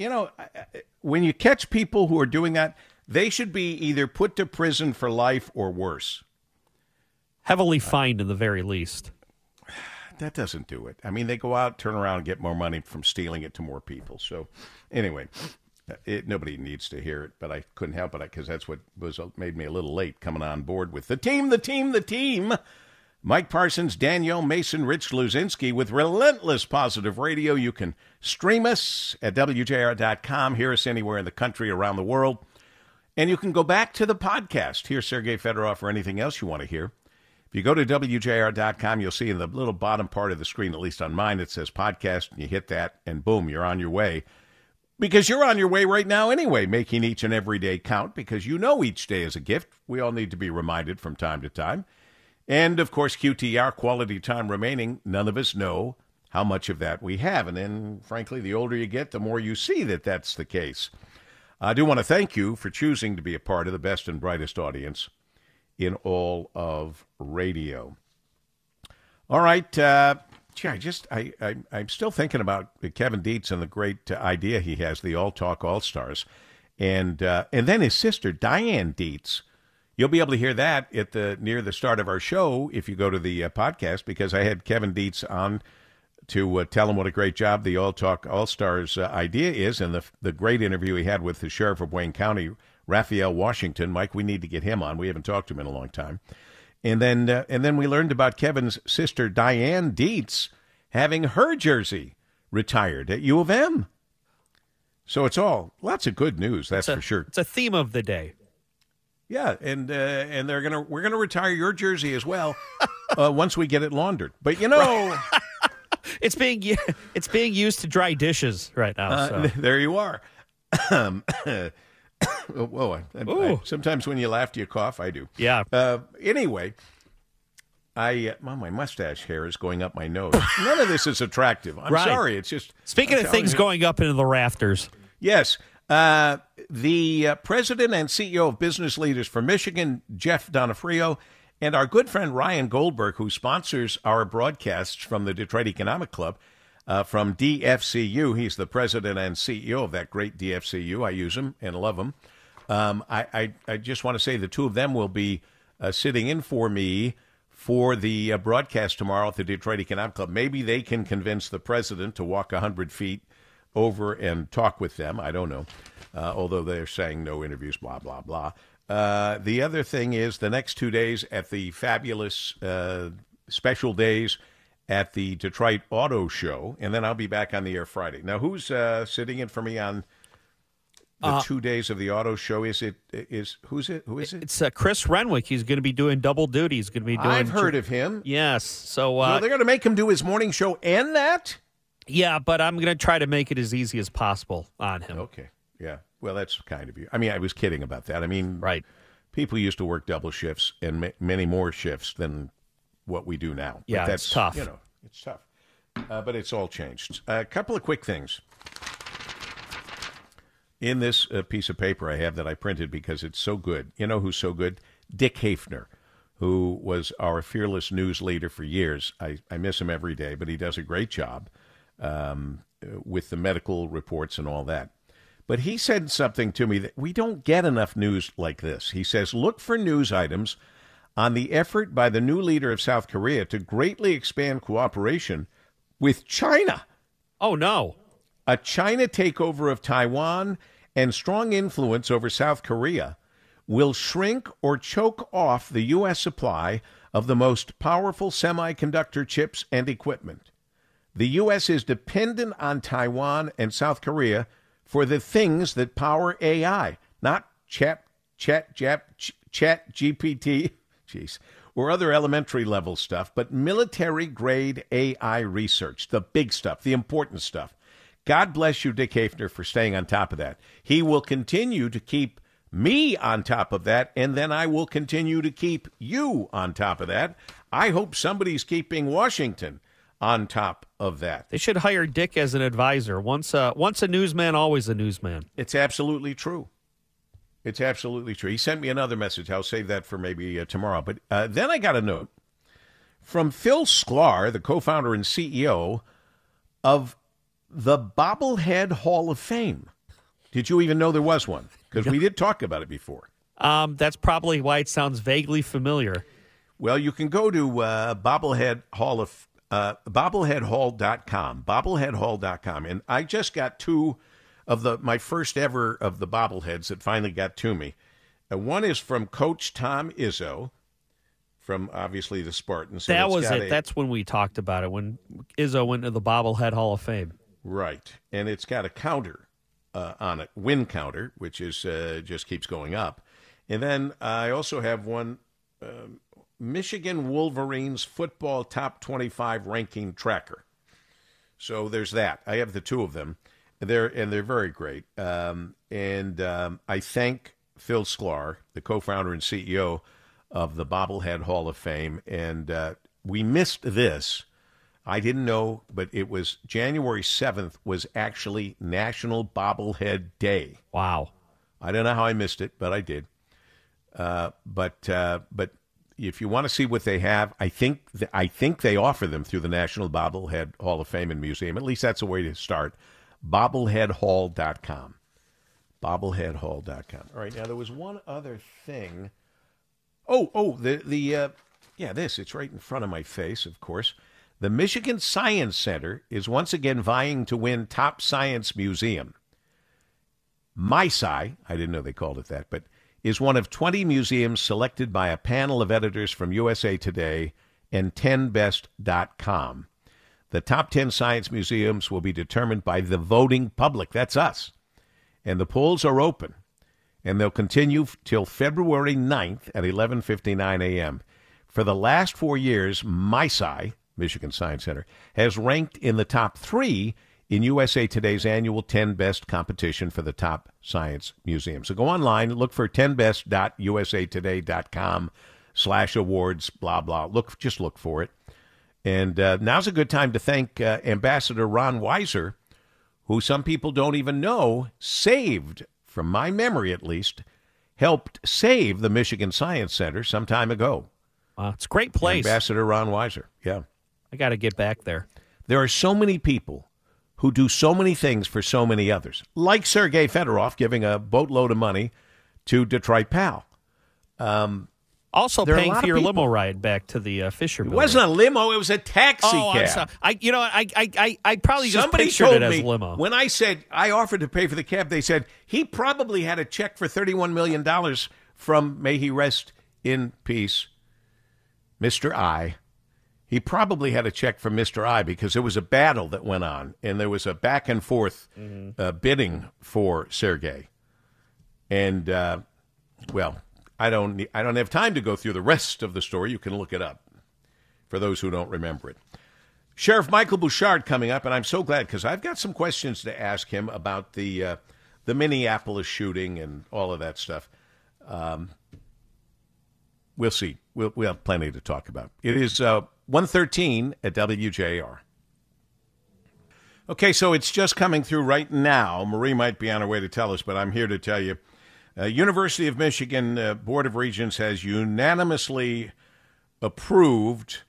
When you catch people who are doing that, they should be either put to prison for life or worse. Heavily fined, in the very least. That doesn't do it. I mean, they go out, turn around, and get more money from stealing it to more people. So, anyway, nobody needs to hear it, but I couldn't help it because that's what made me a little late coming on board with the team. Mike Parsons, Danielle Mason, Rich Luzinski with Relentless Positive Radio. You can stream us at WJR.com, hear us anywhere in the country, around the world, and you can go back to the podcast, hear Sergey Fedorov or anything else you want to hear. If you go to WJR.com, you'll see in the little bottom part of the screen, at least on mine, it says podcast, and you hit that, and boom, you're on your way. Because you're on your way right now anyway, making each and every day count, because each day is a gift. We all need to be reminded from time to time. And, of course, QTR, quality time remaining. None of us know how much of that we have. And then, frankly, the older you get, the more you see that that's the case. I do want to thank you for choosing to be a part of the best and brightest audience in all of radio. All right. I'm still thinking about Kevin Dietz and the great idea he has, the All Talk All-Stars. And then his sister, Diane Dietz, You'll be able to hear that at near the start of our show if you go to the podcast, because I had Kevin Dietz on to tell him what a great job the All Talk All-Stars idea is, and the great interview he had with the sheriff of Wayne County, Raphael Washington. Mike, we need to get him on. We haven't talked to him in a long time. And then we learned about Kevin's sister, Diane Dietz, having her jersey retired at U of M. So it's lots of good news, that's for sure. It's a theme of the day. Yeah, and we're gonna retire your jersey as well once we get it laundered. But it's being used to dry dishes right now. So. There you are. Whoa! Sometimes when you laugh, you cough. I do. Yeah. Anyway, my mustache hair is going up my nose. None of this is attractive. I'm sorry. It's just speaking of things going up into the rafters. Yes. The president and CEO of Business Leaders for Michigan, Jeff Donofrio, and our good friend Ryan Goldberg, who sponsors our broadcasts from the Detroit Economic Club, from DFCU. He's the president and CEO of that great DFCU. I use him and love him. I just want to say the two of them will be sitting in for me for the broadcast tomorrow at the Detroit Economic Club. Maybe they can convince the president to walk 100 feet over and talk with them. I don't know. Although they're saying no interviews, blah, blah, blah. The other thing is the next 2 days at the fabulous special days at the Detroit Auto Show, and then I'll be back on the air Friday. Now, who's sitting in for me on the 2 days of the auto show? Who is it? It's Chris Renwick. He's going to be doing double duty. He's going to be doing. I've heard of him. Yes. So they're going to make him do his morning show and that? Yeah, but I'm going to try to make it as easy as possible on him. Okay. Yeah. Well, that's kind of you. I mean, I was kidding about that. I mean, right. People used to work double shifts and many more shifts than what we do now. Yeah, but that's it's tough. It's tough. But it's all changed. A couple of quick things. In this piece of paper I have that I printed because it's so good. You know who's so good? Dick Hafner, who was our fearless news leader for years. I miss him every day, but he does a great job with the medical reports and all that. But he said something to me that we don't get enough news like this. He says, look for news items on the effort by the new leader of South Korea to greatly expand cooperation with China. Oh, no. A China takeover of Taiwan and strong influence over South Korea will shrink or choke off the U.S. supply of the most powerful semiconductor chips and equipment. The U.S. is dependent on Taiwan and South Korea for the things that power AI, not chat GPT, or other elementary level stuff, but military grade AI research, the big stuff, the important stuff. God bless you, Dick Hafner, for staying on top of that. He will continue to keep me on top of that, and then I will continue to keep you on top of that. I hope somebody's keeping Washington on top of that. They should hire Dick as an advisor. Once a newsman, always a newsman. It's absolutely true. It's absolutely true. He sent me another message. I'll save that for maybe tomorrow. But then I got a note from Phil Sklar, the co-founder and CEO of the Bobblehead Hall of Fame. Did you even know there was one? Because we did talk about it before. That's probably why it sounds vaguely familiar. Well, you can go to bobbleheadhall.com, bobbleheadhall.com. And I just got two of my first ever of the bobbleheads that finally got to me. One is from Coach Tom Izzo, from obviously the Spartans. That was it. That's when we talked about it, when Izzo went to the Bobblehead Hall of Fame. Right. And it's got a counter on it, win counter, which is just keeps going up. And then I also have one, Michigan Wolverines football top 25 ranking tracker. So there's that. I have the two of them. They're very great. I thank Phil Sklar, the co-founder and CEO of the Bobblehead Hall of Fame. And we missed this. I didn't know, but it was January 7th was actually National Bobblehead Day. Wow. I don't know how I missed it, but I did. But if you want to see what they have, I think they offer them through the National Bobblehead Hall of Fame and Museum. At least that's a way to start. Bobbleheadhall.com. Bobbleheadhall.com. All right, now there was one other thing It's right in front of my face, of course. The Michigan Science Center is once again vying to win Top Science Museum. MiSci, I didn't know they called it that, but is one of 20 museums selected by a panel of editors from USA Today and 10best.com. The top 10 science museums will be determined by the voting public. That's us. And the polls are open, and they'll continue till February 9th at 11:59 a.m. For the last 4 years, MiSci, Michigan Science Center, has ranked in the top 3 in USA Today's annual 10 Best competition for the top science museums. So go online, look for 10best.usatoday.com/awards, blah, blah. Just look for it. And now's a good time to thank Ambassador Ron Weiser, who some people don't even know saved, from my memory at least, helped save the Michigan Science Center some time ago. Wow, it's a great place. Ambassador Ron Weiser, yeah. I got to get back there. There are so many people who do so many things for so many others, like Sergei Fedorov giving a boatload of money to Detroit PAL. Also paying for your limo ride back to the Fisher Building. It wasn't a limo, it was a taxi cab. I'm sorry. I probably just Somebody pictured told it as me a limo. when I said I offered to pay for the cab, they said he probably had a check for $31 million from, may he rest in peace, Mr. I. He probably had a check from Mr. I because there was a battle that went on, and there was a back and forth bidding for Sergei. And, I don't have time to go through the rest of the story. You can look it up for those who don't remember it. Sheriff Michael Bouchard coming up, and I'm so glad because I've got some questions to ask him about the Minneapolis shooting and all of that stuff. We'll see. We'll have plenty to talk about. It is 1:13 at WJR. Okay, so it's just coming through right now. Marie might be on her way to tell us, but I'm here to tell you. University of Michigan Board of Regents has unanimously approved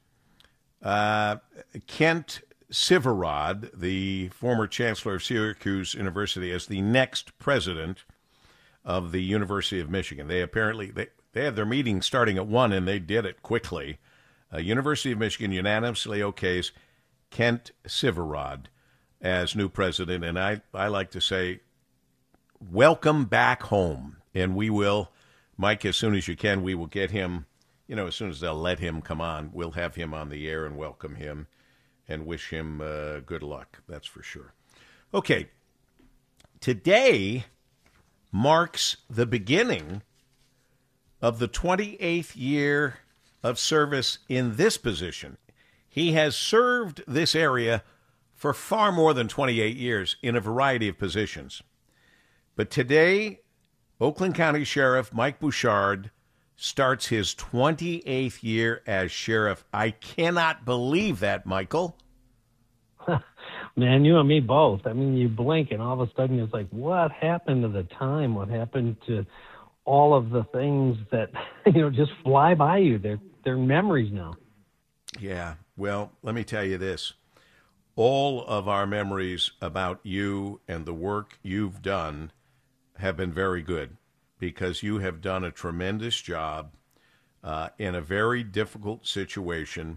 Kent Siverod, the former chancellor of Syracuse University, as the next president of the University of Michigan. They apparently they had their meeting starting at 1, and they did it quickly. University of Michigan unanimously okays Kent Siverod as new president, and I like to say, welcome back home. And we will, Mike, as soon as you can, we will get him, as soon as they'll let him come on, we'll have him on the air and welcome him and wish him good luck. That's for sure. Okay. Today marks the beginning of the 28th year of service in this position. He has served this area for far more than 28 years in a variety of positions. But today, Oakland County Sheriff Mike Bouchard starts his 28th year as sheriff. I cannot believe that, Michael. Man, you and me both. I mean, you blink and all of a sudden it's like, what happened to the time? What happened to all of the things that, just fly by you? They're memories now. Yeah. Well, let me tell you this. All of our memories about you and the work you've done have been very good because you have done a tremendous job in a very difficult situation,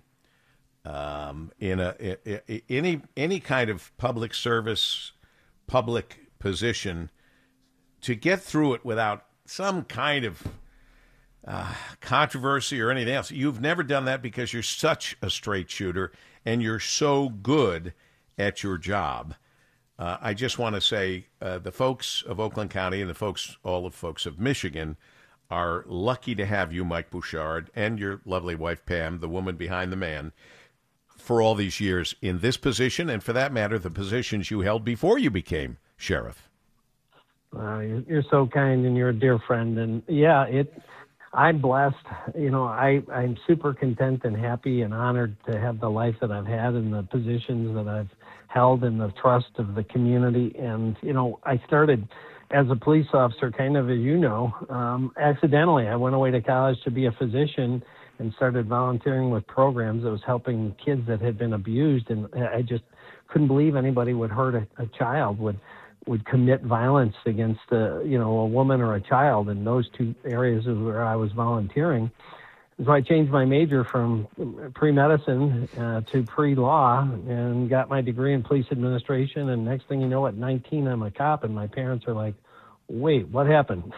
in any kind of public service, public position, to get through it without some kind of controversy or anything else. You've never done that because you're such a straight shooter and you're so good at your job. I just want to say the folks of Oakland County and all the folks of Michigan are lucky to have you, Mike Bouchard, and your lovely wife, Pam, the woman behind the man, for all these years in this position, and for that matter, the positions you held before you became sheriff. You're so kind, and you're a dear friend. And, I'm blessed. I'm super content and happy and honored to have the life that I've had and the positions that I've held in the trust of the community. And, I started as a police officer, kind of, as accidentally. I went away to college to be a physician and started volunteering with programs that was helping kids that had been abused. And I just couldn't believe anybody would hurt a child, would would commit violence against a woman or a child in those two areas of where I was volunteering. So I changed my major from pre-medicine to pre-law and got my degree in police administration. And next thing you know, at 19, I'm a cop, and my parents are like, wait, what happened?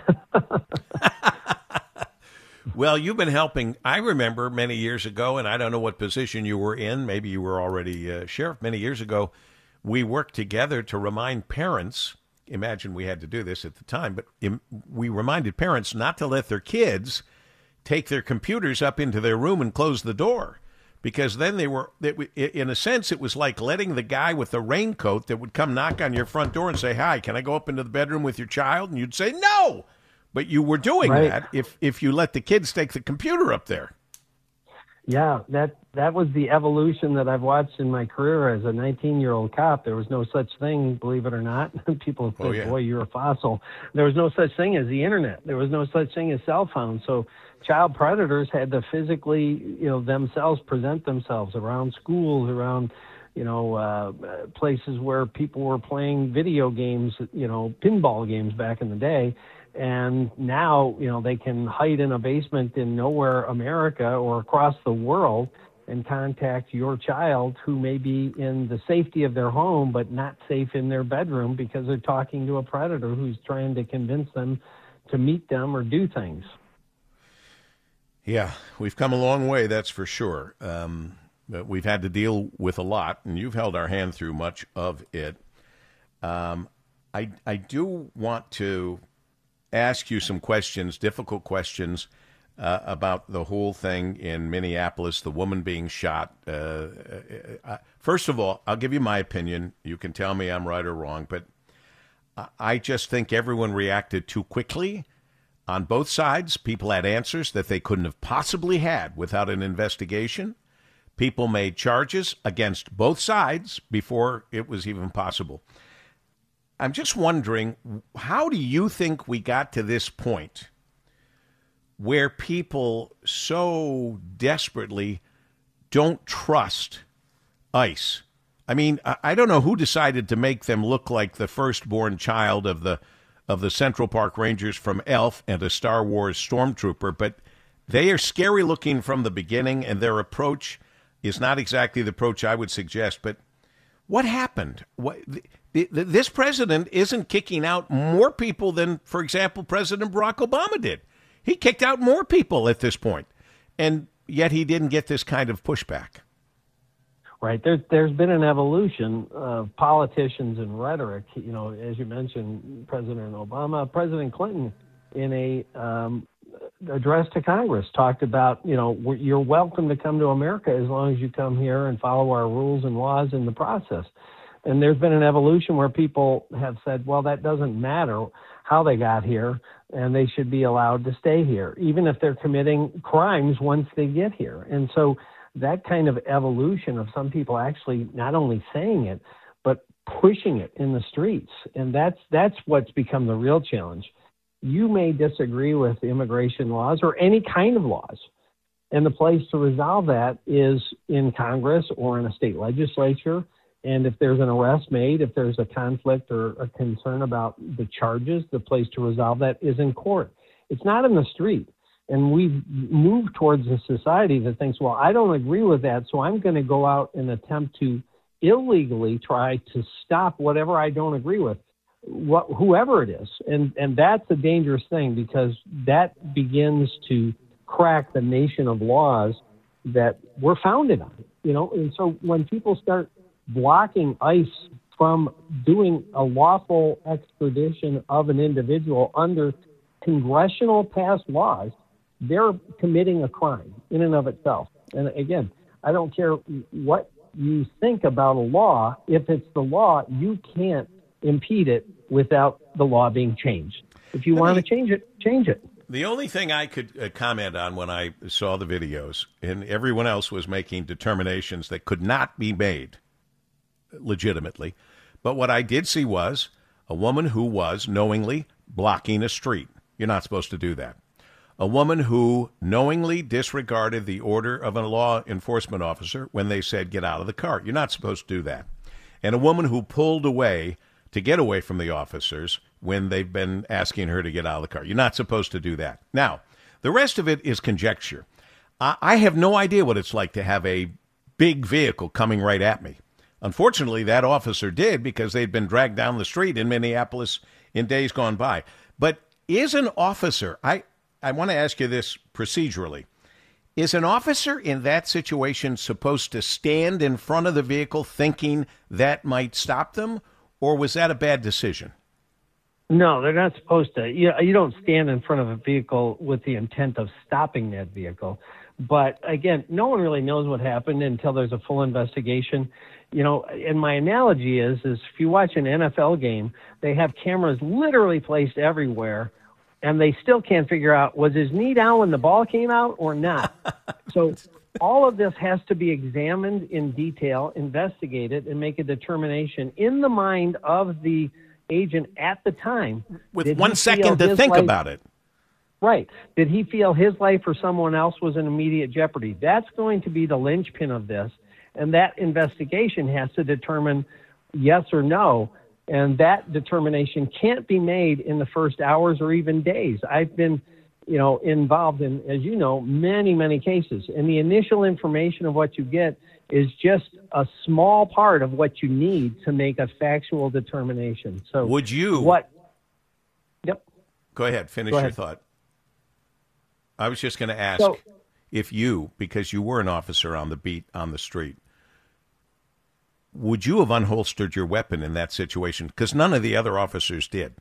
Well, you've been helping. I remember many years ago, and I don't know what position you were in. Maybe you were already sheriff. Many years ago, we worked together to remind parents. Imagine we had to do this at the time, but we reminded parents not to let their kids take their computers up into their room and close the door, because then in a sense, it was like letting the guy with the raincoat that would come knock on your front door and say, "Hi, can I go up into the bedroom with your child?" And you'd say, "No." But you were doing that if you let the kids take the computer up there. Yeah, that was the evolution that I've watched in my career as a 19-year-old cop. There was no such thing, believe it or not. People say, boy, you're a fossil. There was no such thing as the internet. There was no such thing as cell phones. So child predators had to physically, themselves present themselves around schools, around, places where people were playing video games, pinball games back in the day. And now, they can hide in a basement in nowhere, America, or across the world and contact your child who may be in the safety of their home, but not safe in their bedroom because they're talking to a predator who's trying to convince them to meet them or do things. Yeah, we've come a long way, that's for sure. But we've had to deal with a lot, and you've held our hand through much of it. I do want to ask you some questions, difficult questions, about the whole thing in Minneapolis, the woman being shot. First of all, I'll give you my opinion. You can tell me I'm right or wrong, but I just think everyone reacted too quickly on both sides. People had answers that they couldn't have possibly had without an investigation. People made charges against both sides before it was even possible. I'm just wondering, how do you think we got to this point where people so desperately don't trust ICE? I mean, I don't know who decided to make them look like the firstborn child of the Central Park Rangers from Elf and a Star Wars stormtrooper, but they are scary looking from the beginning, and their approach is not exactly the approach I would suggest. But what happened? This president isn't kicking out more people than, for example, President Barack Obama did. He kicked out more people at this point, and yet he didn't get this kind of pushback. Right. There's been an evolution of politicians and rhetoric. As you mentioned, President Obama, President Clinton, in a address to Congress, talked about, you're welcome to come to America as long as you come here and follow our rules and laws in the process. And there's been an evolution where people have said, well, that doesn't matter how they got here, and they should be allowed to stay here, even if they're committing crimes once they get here. And so that kind of evolution of some people actually not only saying it, but pushing it in the streets. And that's what's become the real challenge. You may disagree with immigration laws or any kind of laws, and the place to resolve that is in Congress or in a state legislature. And if there's an arrest made, if there's a conflict or a concern about the charges, the place to resolve that is in court. It's not in the street. And we've moved towards a society that thinks, well, I don't agree with that, so I'm going to go out and attempt to illegally try to stop whatever I don't agree with, whoever it is. And that's a dangerous thing, because that begins to crack the nation of laws that we're founded on. And so when people start blocking ICE from doing a lawful extradition of an individual under congressional passed laws, they're committing a crime in and of itself. And again, I don't care what you think about a law. If it's the law, you can't impede it without the law being changed. If you want to change it, change it. The only thing I could comment on when I saw the videos, and everyone else was making determinations that could not be made legitimately, but what I did see was a woman who was knowingly blocking a street. You're not supposed to do that. A woman who knowingly disregarded the order of a law enforcement officer when they said, get out of the car. You're not supposed to do that. And a woman who pulled away to get away from the officers when they've been asking her to get out of the car. You're not supposed to do that. Now, the rest of it is conjecture. I have no idea what it's like to have a big vehicle coming right at me. Unfortunately, that officer did because they'd been dragged down the street in Minneapolis in days gone by. But is an officer, I want to ask you this procedurally, is an officer in that situation supposed to stand in front of the vehicle thinking that might stop them, or was that a bad decision? No, they're not supposed to. You don't stand in front of a vehicle with the intent of stopping that vehicle. But again, no one really knows what happened until there's a full investigation. And my analogy is if you watch an NFL game, they have cameras literally placed everywhere, and they still can't figure out, was his knee down when the ball came out or not? So all of this has to be examined in detail, investigated, and make a determination in the mind of the agent at the time. With 1 second to think about it. Right. Did he feel his life or someone else was in immediate jeopardy? That's going to be the linchpin of this. And that investigation has to determine yes or no. And that determination can't be made in the first hours or even days. I've been, involved in, as you know, many, many cases. And the initial information of what you get is just a small part of what you need to make a factual determination. So would you? What? Yep. Go ahead. Finish your thought. I was just going to ask if you, because you were an officer on the beat on the street, would you have unholstered your weapon in that situation? Because none of the other officers did.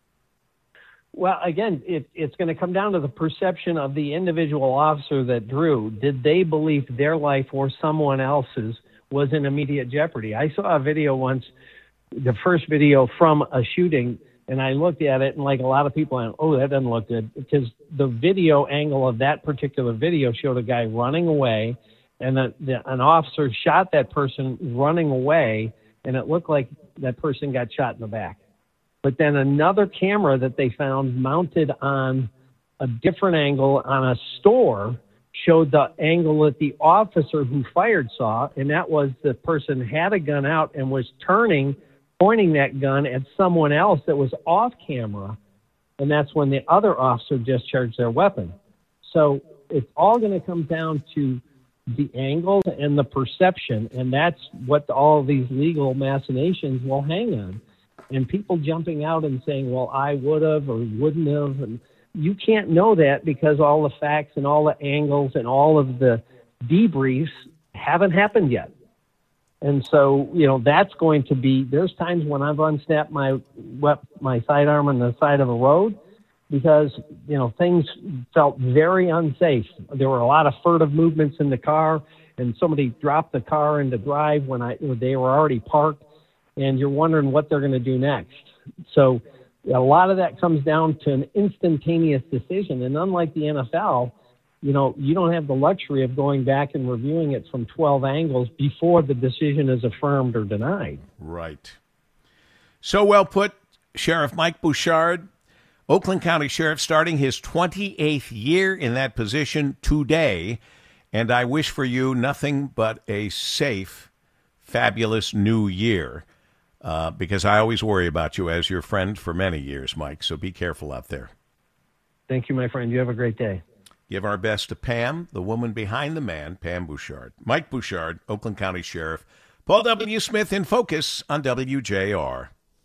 Well, again, it's going to come down to the perception of the individual officer that drew. Did they believe their life or someone else's was in immediate jeopardy? I saw a video once, the first video from a shooting, and I looked at it, and like a lot of people, went, oh, that doesn't look good, because the video angle of that particular video showed a guy running away, and an officer shot that person running away, and it looked like that person got shot in the back. But then another camera that they found mounted on a different angle on a store showed the angle that the officer who fired saw, and that was the person had a gun out and was turning, pointing that gun at someone else that was off camera, and that's when the other officer discharged their weapon. So it's all going to come down to the angle and the perception, and that's what all these legal machinations will hang on. And people jumping out and saying, well, I would have or wouldn't have, and you can't know that because all the facts and all the angles and all of the debriefs haven't happened yet. And so, that's going to be, there's times when I've unsnapped my sidearm on the side of a road because, things felt very unsafe. There were a lot of furtive movements in the car, and somebody dropped the car into drive when they were already parked, and you're wondering what they're going to do next. So a lot of that comes down to an instantaneous decision. And unlike the NFL, you don't have the luxury of going back and reviewing it from 12 angles before the decision is affirmed or denied. Right. So well put, Sheriff Mike Bouchard, Oakland County Sheriff, starting his 28th year in that position today. And I wish for you nothing but a safe, fabulous new year. Because I always worry about you as your friend for many years, Mike. So be careful out there. Thank you, my friend. You have a great day. Give our best to Pam, the woman behind the man, Pam Bouchard. Mike Bouchard, Oakland County Sheriff. Paul W. Smith in Focus on WJR.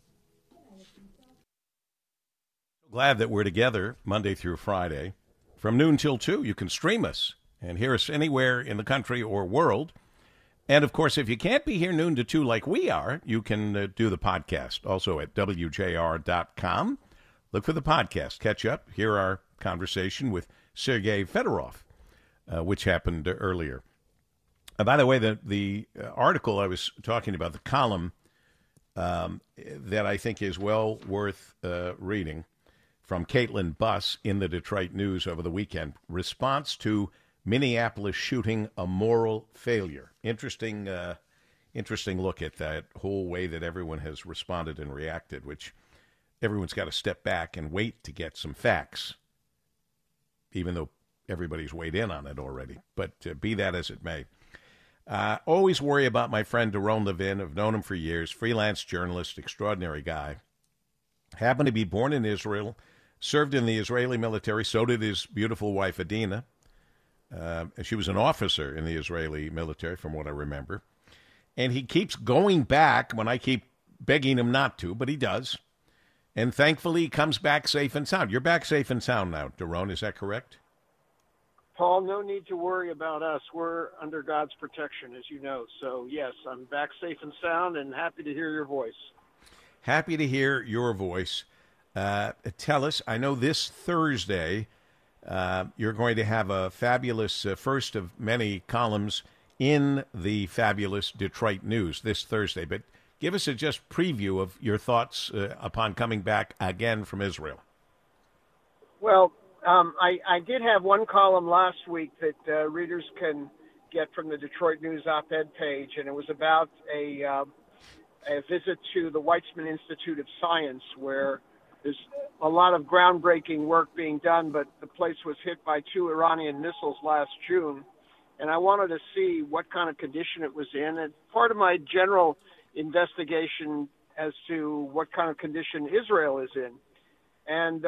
Glad that we're together Monday through Friday. From noon till 2, you can stream us and hear us anywhere in the country or world. And, of course, if you can't be here noon to 2 like we are, you can do the podcast also at WJR.com. Look for the podcast. Catch up. Hear our conversation with Sergei Fedorov, which happened earlier. By the way, the article I was talking about, the column that I think is well worth reading from Caitlin Buss in the Detroit News over the weekend, response to Minneapolis shooting a moral failure. Interesting look at that whole way that everyone has responded and reacted, which everyone's got to step back and wait to get some facts, even though everybody's weighed in on it already. But be that as it may. Always worry about my friend Doron Levin. I've known him for years. Freelance journalist, extraordinary guy. Happened to be born in Israel, served in the Israeli military. So did his beautiful wife, Adina. She was an officer in the Israeli military, from what I remember. And he keeps going back when I keep begging him not to, but he does. And thankfully, he comes back safe and sound. You're back safe and sound now, Doron. Is that correct? Paul, no need to worry about us. We're under God's protection, as you know. So, yes, I'm back safe and sound and happy to hear your voice. Happy to hear your voice. Tell us, I know this Thursday you're going to have a fabulous first of many columns in the fabulous Detroit News this Thursday. But give us a just preview of your thoughts upon coming back again from Israel. Well, I did have one column last week that readers can get from the Detroit News op-ed page, and it was about a visit to the Weizmann Institute of Science, where there's a lot of groundbreaking work being done, but the place was hit by 2 Iranian missiles last June, and I wanted to see what kind of condition it was in. And part of my general investigation as to what kind of condition Israel is in. And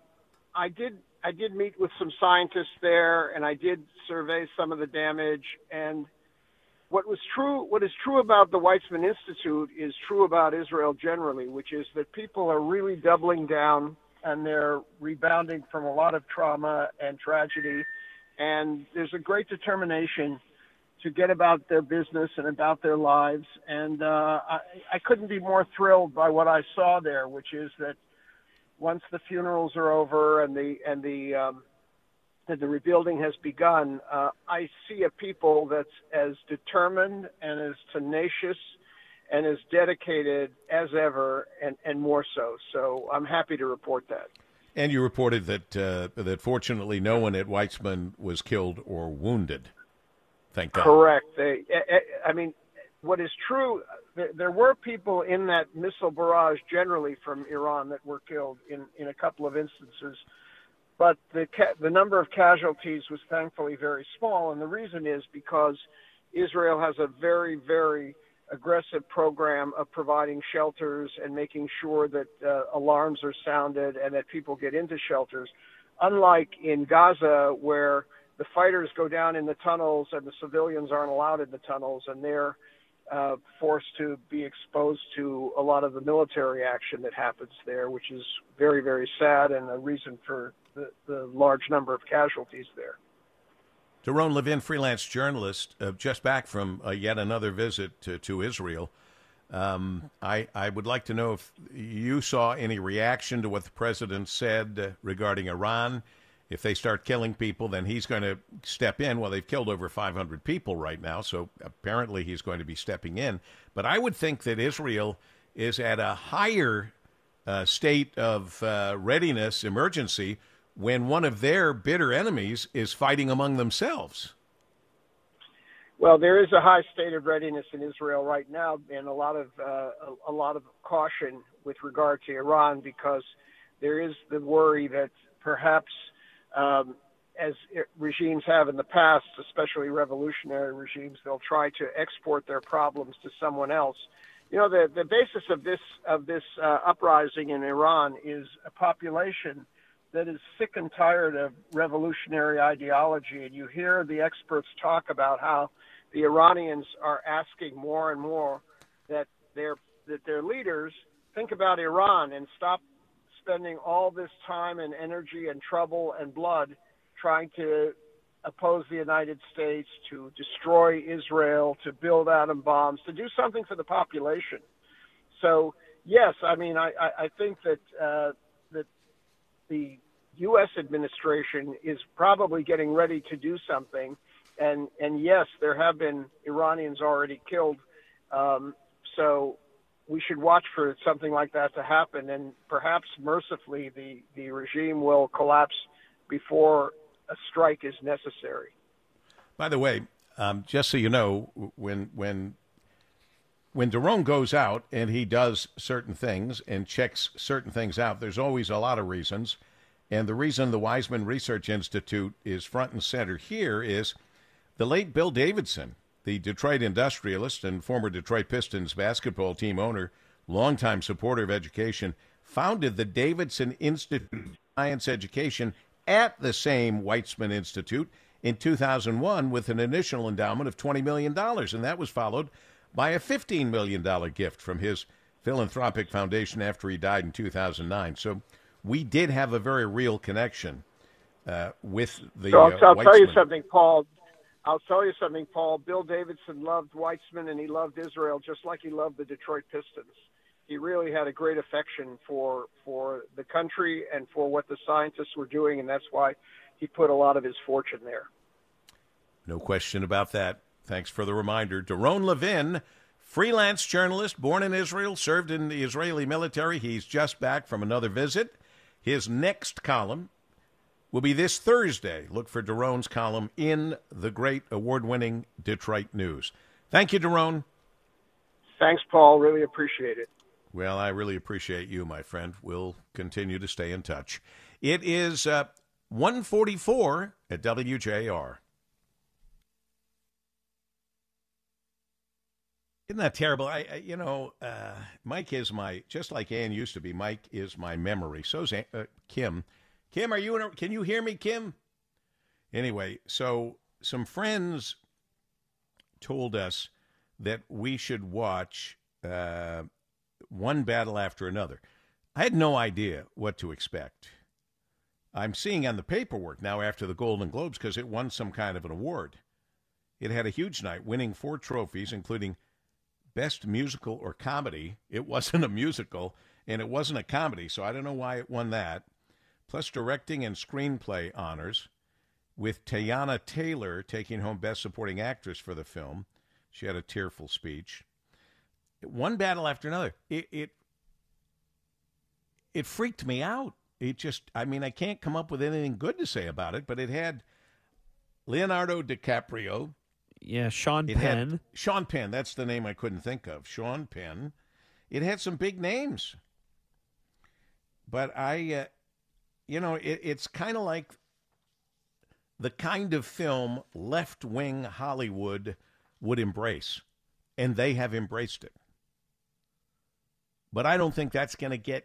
I did meet with some scientists there, and I did survey some of the damage. And what is true about the Weizmann Institute is true about Israel generally, which is that people are really doubling down and they're rebounding from a lot of trauma and tragedy. And there's a great determination to get about their business and about their lives. And I couldn't be more thrilled by what I saw there, which is that once the funerals are over and the rebuilding has begun, I see a people that's as determined and as tenacious and as dedicated as ever, and more so. So I'm happy to report that. And you reported that fortunately no one at Weizmann was killed or wounded. Thank God. Correct. I mean, what is true, there were people in that missile barrage generally from Iran that were killed in a couple of instances, but the number of casualties was thankfully very small, and the reason is because Israel has a very, very aggressive program of providing shelters and making sure that alarms are sounded and that people get into shelters, unlike in Gaza, where the fighters go down in the tunnels and the civilians aren't allowed in the tunnels, and they're forced to be exposed to a lot of the military action that happens there, which is very, very sad and a reason for the large number of casualties there. Doron Levin, freelance journalist, just back from yet another visit to Israel. I would like to know if you saw any reaction to what the president said regarding Iran. If they start killing people, then he's going to step in. Well, they've killed over 500 people right now, so apparently he's going to be stepping in. But I would think that Israel is at a higher state of readiness, emergency, when one of their bitter enemies is fighting among themselves. Well, there is a high state of readiness in Israel right now, and a lot of caution with regard to Iran, because there is the worry that perhaps, as regimes have in the past, especially revolutionary regimes, they'll try to export their problems to someone else. You know, the basis of this uprising in Iran is a population that is sick and tired of revolutionary ideology. And you hear the experts talk about how the Iranians are asking more and more that their leaders think about Iran and stop spending all this time and energy and trouble and blood trying to oppose the United States, to destroy Israel, to build atom bombs, to do something for the population. So, yes, I mean, I think that the U.S. administration is probably getting ready to do something. And yes, there have been Iranians already killed. So we should watch for something like that to happen. And perhaps mercifully, the regime will collapse before a strike is necessary. By the way, just so you know, when Doron goes out and he does certain things and checks certain things out, there's always a lot of reasons. And the reason the Weizmann Research Institute is front and center here is the late Bill Davidson, the Detroit industrialist and former Detroit Pistons basketball team owner, longtime supporter of education, founded the Davidson Institute of Science Education at the same Weizmann Institute in 2001 with an initial endowment of $20 million, and that was followed by a $15 million gift from his philanthropic foundation after he died in 2009. So we did have a very real connection with the I'll tell you Weizmann. something, Paul. I'll tell you something, Paul. Bill Davidson loved Weizmann, and he loved Israel just like he loved the Detroit Pistons. He really had a great affection for the country and for what the scientists were doing, and that's why he put a lot of his fortune there. No question about that. Thanks for the reminder. Doron Levin, freelance journalist, born in Israel, served in the Israeli military. He's just back from another visit. His next column will be this Thursday. Look for Doron's column in the great award-winning Detroit News. Thank you, Doron. Thanks, Paul. Really appreciate it. Well, I really appreciate you, my friend. We'll continue to stay in touch. It is 1:44 at WJR. Isn't that terrible? Mike is just like Ann used to be, Mike is my memory. So's Kim. Kim, can you hear me, Kim? Anyway, so some friends told us that we should watch One Battle After Another. I had no idea what to expect. I'm seeing on the paperwork now after the Golden Globes because it won some kind of an award. It had a huge night, winning 4 trophies, including Best Musical or Comedy. It wasn't a musical, and it wasn't a comedy, so I don't know why it won that. Plus directing and screenplay honors, with Teyana Taylor taking home Best Supporting Actress for the film. She had a tearful speech. One battle after another. It freaked me out. I can't come up with anything good to say about it, but it had Leonardo DiCaprio. Yeah, Sean Penn. Sean Penn, that's the name I couldn't think of. Sean Penn. It had some big names. But it's kind of like the kind of film left-wing Hollywood would embrace, and they have embraced it. But I don't think that's going to get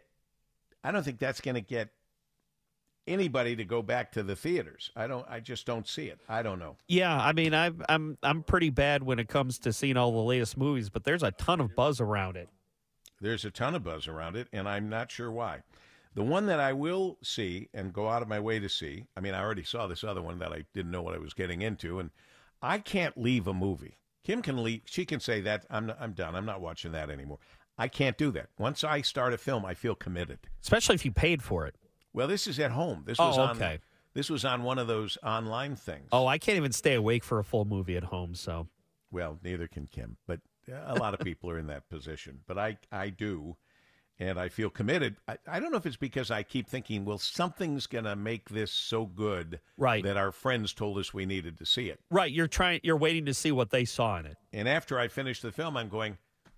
anybody to go back to the theaters. I just don't see it. I don't know. Yeah, I mean, I'm pretty bad when it comes to seeing all the latest movies, but there's a ton of buzz around it. There's a ton of buzz around it, and I'm not sure why. The one that I will see and go out of my way to see, I already saw this other one that I didn't know what I was getting into, and I can't leave a movie. Kim can leave. She can say that I'm done. I'm not watching that anymore. I can't do that. Once I start a film, I feel committed. Especially if you paid for it. Well, this is at home. This was on one of those online things. Oh, I can't even stay awake for a full movie at home, so. Well, neither can Kim, but a lot of people are in that position. But I do, and I feel committed. I don't know if it's because I keep thinking, well, something's going to make this so good that our friends told us we needed to see it. Right, you're waiting to see what they saw in it. And after I finish the film, I'm going,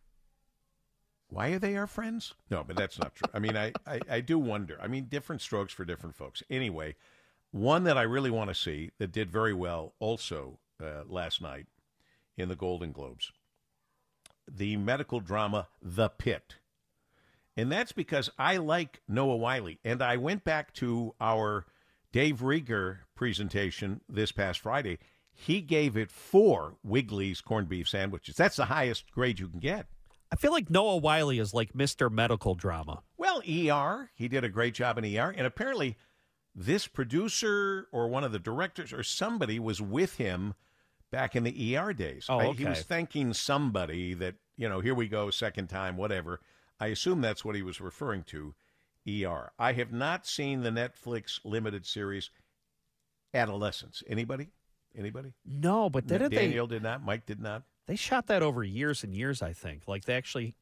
why are they our friends? No, but that's not true. I do wonder. Different strokes for different folks. Anyway, one that I really want to see that did very well also last night in the Golden Globes, the medical drama The Pit. And that's because I like Noah Wyle. And I went back to our Dave Rieger presentation this past Friday. He gave it 4 Wiggly's corned beef sandwiches. That's the highest grade you can get. I feel like Noah Wyle is like Mr. Medical Drama. Well, ER. He did a great job in ER. And apparently this producer or one of the directors or somebody was with him back in the ER days. Oh, okay. He was thanking somebody that, here we go, second time, whatever. I assume that's what he was referring to, ER. I have not seen the Netflix limited series Adolescence. Anybody? No, but didn't they? Daniel did not. Mike did not. They shot that over years and years, I think. Like, they actually...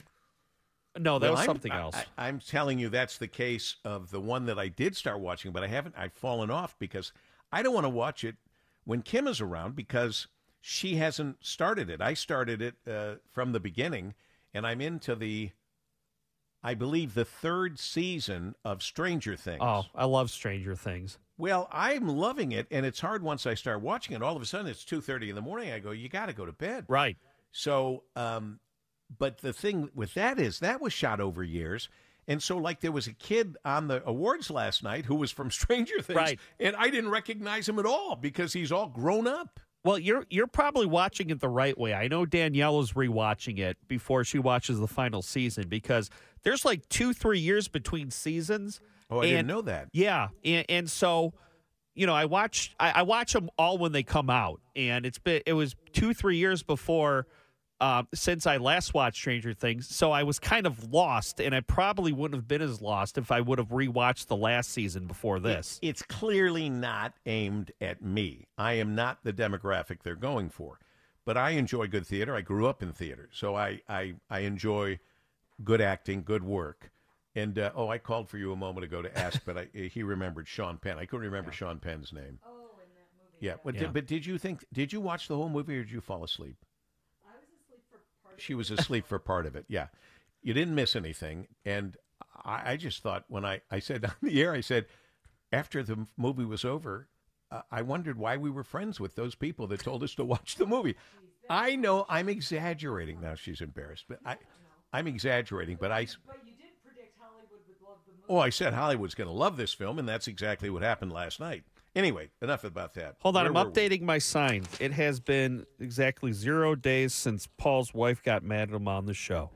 No, that was something else. I'm telling you that's the case of the one that I did start watching, but I've fallen off because I don't want to watch it when Kim is around because she hasn't started it. I started it from the beginning, and I'm into I believe, the 3rd season of Stranger Things. Oh, I love Stranger Things. Well, I'm loving it, and it's hard once I start watching it. All of a sudden, it's 2:30 in the morning. I go, you got to go to bed. Right. So, but the thing with that is that was shot over years. And so, like, there was a kid on the awards last night who was from Stranger Things, Right. and I didn't recognize him at all because he's all grown up. Well, you're probably watching it the right way. I know Danielle is rewatching it before she watches the final season because there's like 2-3 years between seasons. Oh, I didn't know that. Yeah, and so, I watch them all when they come out, and it was 2-3 years before since I last watched Stranger Things, so I was kind of lost, and I probably wouldn't have been as lost if I would have rewatched the last season before this. It's clearly not aimed at me. I am not the demographic they're going for, but I enjoy good theater. I grew up in theater, so I enjoy good acting, good work. And, I called for you a moment ago to ask, but he remembered Sean Penn. I couldn't remember Sean Penn's name. Oh, in that movie. Yeah, but did you watch the whole movie or did you fall asleep? She was asleep for part of it, yeah. You didn't miss anything. And I just thought when I said on the air, I said, after the movie was over, I wondered why we were friends with those people that told us to watch the movie. I know I'm exaggerating. Now she's embarrassed, but I'm exaggerating. But you did predict Hollywood would love the movie. Oh, I said Hollywood's going to love this film, and that's exactly what happened last night. Anyway, enough about that. Hold on, I'm updating my signs. It has been exactly 0 days since Paul's wife got mad at him on the show.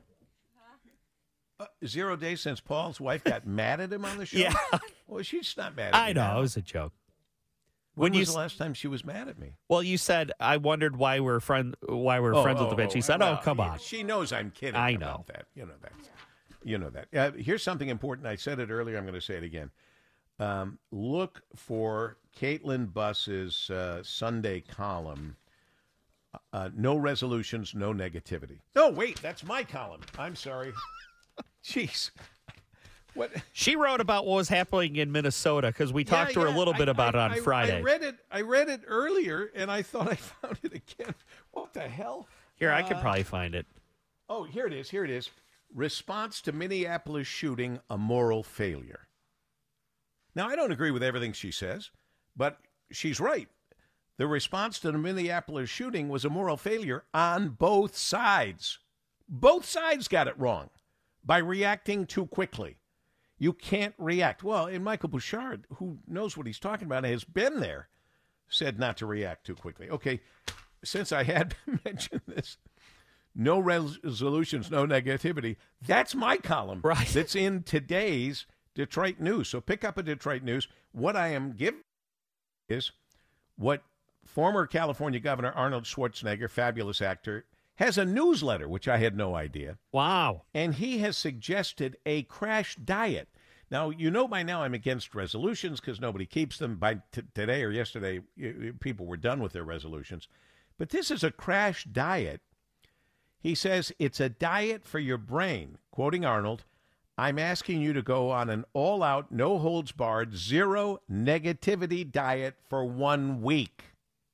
0 days since Paul's wife got mad at him on the show? Yeah. Well, she's not mad at me. I know, now. it was a joke. When was the last time she was mad at me? Well, you said I wondered why we're friends with the bitch. She said, "Oh, come on." She knows I'm kidding. I about that. You know that. Here's something important. I said it earlier. I'm going to say it again. Look for Caitlin Buss's Sunday column. No resolutions, no negativity. No, wait, that's my column. I'm sorry. Jeez. What? She wrote about what was happening in Minnesota because we talked to her a little bit about it on Friday. I read it earlier, and I thought I found it again. What the hell? Here, I could probably find it. Oh, here it is. Response to Minneapolis shooting, a moral failure. Now, I don't agree with everything she says, but she's right. The response to the Minneapolis shooting was a moral failure on both sides. Both sides got it wrong by reacting too quickly. You can't react. Well, and Michael Bouchard, who knows what he's talking about, has been there, said not to react too quickly. Okay, since I had mentioned this, no resolutions, no negativity, that's my column. Right. That's in today's Detroit News. So pick up a Detroit News. What I am giving is what former California Governor Arnold Schwarzenegger, fabulous actor, has a newsletter, which I had no idea. Wow. And he has suggested a crash diet. Now, you know by now I'm against resolutions because nobody keeps them. By today or yesterday, people were done with their resolutions. But this is a crash diet. He says it's a diet for your brain. Quoting Arnold, I'm asking you to go on an all-out, no-holds-barred, zero negativity diet for 1 week.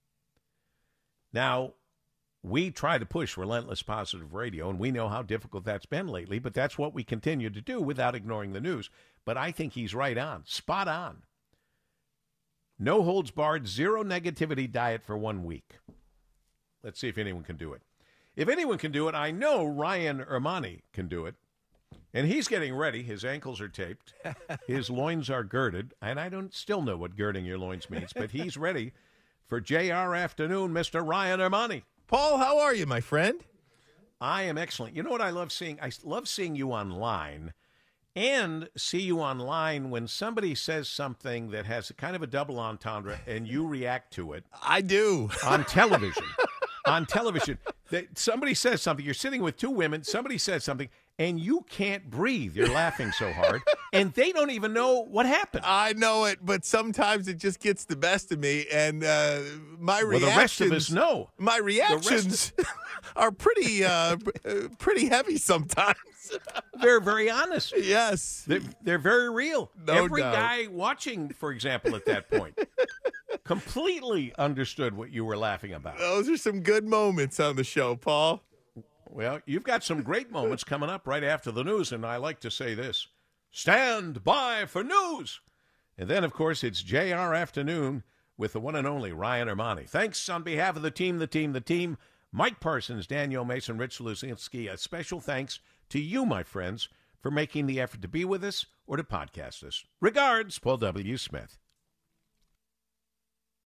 Now, we try to push relentless positive radio, and we know how difficult that's been lately, but that's what we continue to do without ignoring the news. But I think he's right on, spot on. No-holds-barred, zero negativity diet for 1 week. Let's see if anyone can do it. If anyone can do it, I know Ryan Ermani can do it. And he's getting ready. His ankles are taped. His loins are girded. And I don't still know what girding your loins means, but he's ready for JR Afternoon, Mr. Ryan Ermani. Paul, how are you, my friend? I am excellent. You know what I love seeing? I love seeing you online and see you online when somebody says something that has a kind of a double entendre and you react to it. I do. On television. On television. Somebody says something. You're sitting with two women. Somebody says something, and you can't breathe. You're laughing so hard, and they don't even know what happened. I know it, but sometimes it just gets the best of me, and my reactions. Well, the rest of us know. My reactions are pretty heavy sometimes. They're very honest. Yes. They're very real. No Every doubt. guy watching, for example, at that point, completely understood what you were laughing about. Those are some good moments on the show, Paul. Well, you've got some great moments coming up right after the news, and I like to say this. Stand by for news. And then, of course, it's JR Afternoon with the one and only Ryan Armani. Thanks on behalf of the team, Mike Parsons, Daniel Mason, Rich Luzinski. A special thanks to you, my friends, for making the effort to be with us or to podcast us. Regards, Paul W. Smith.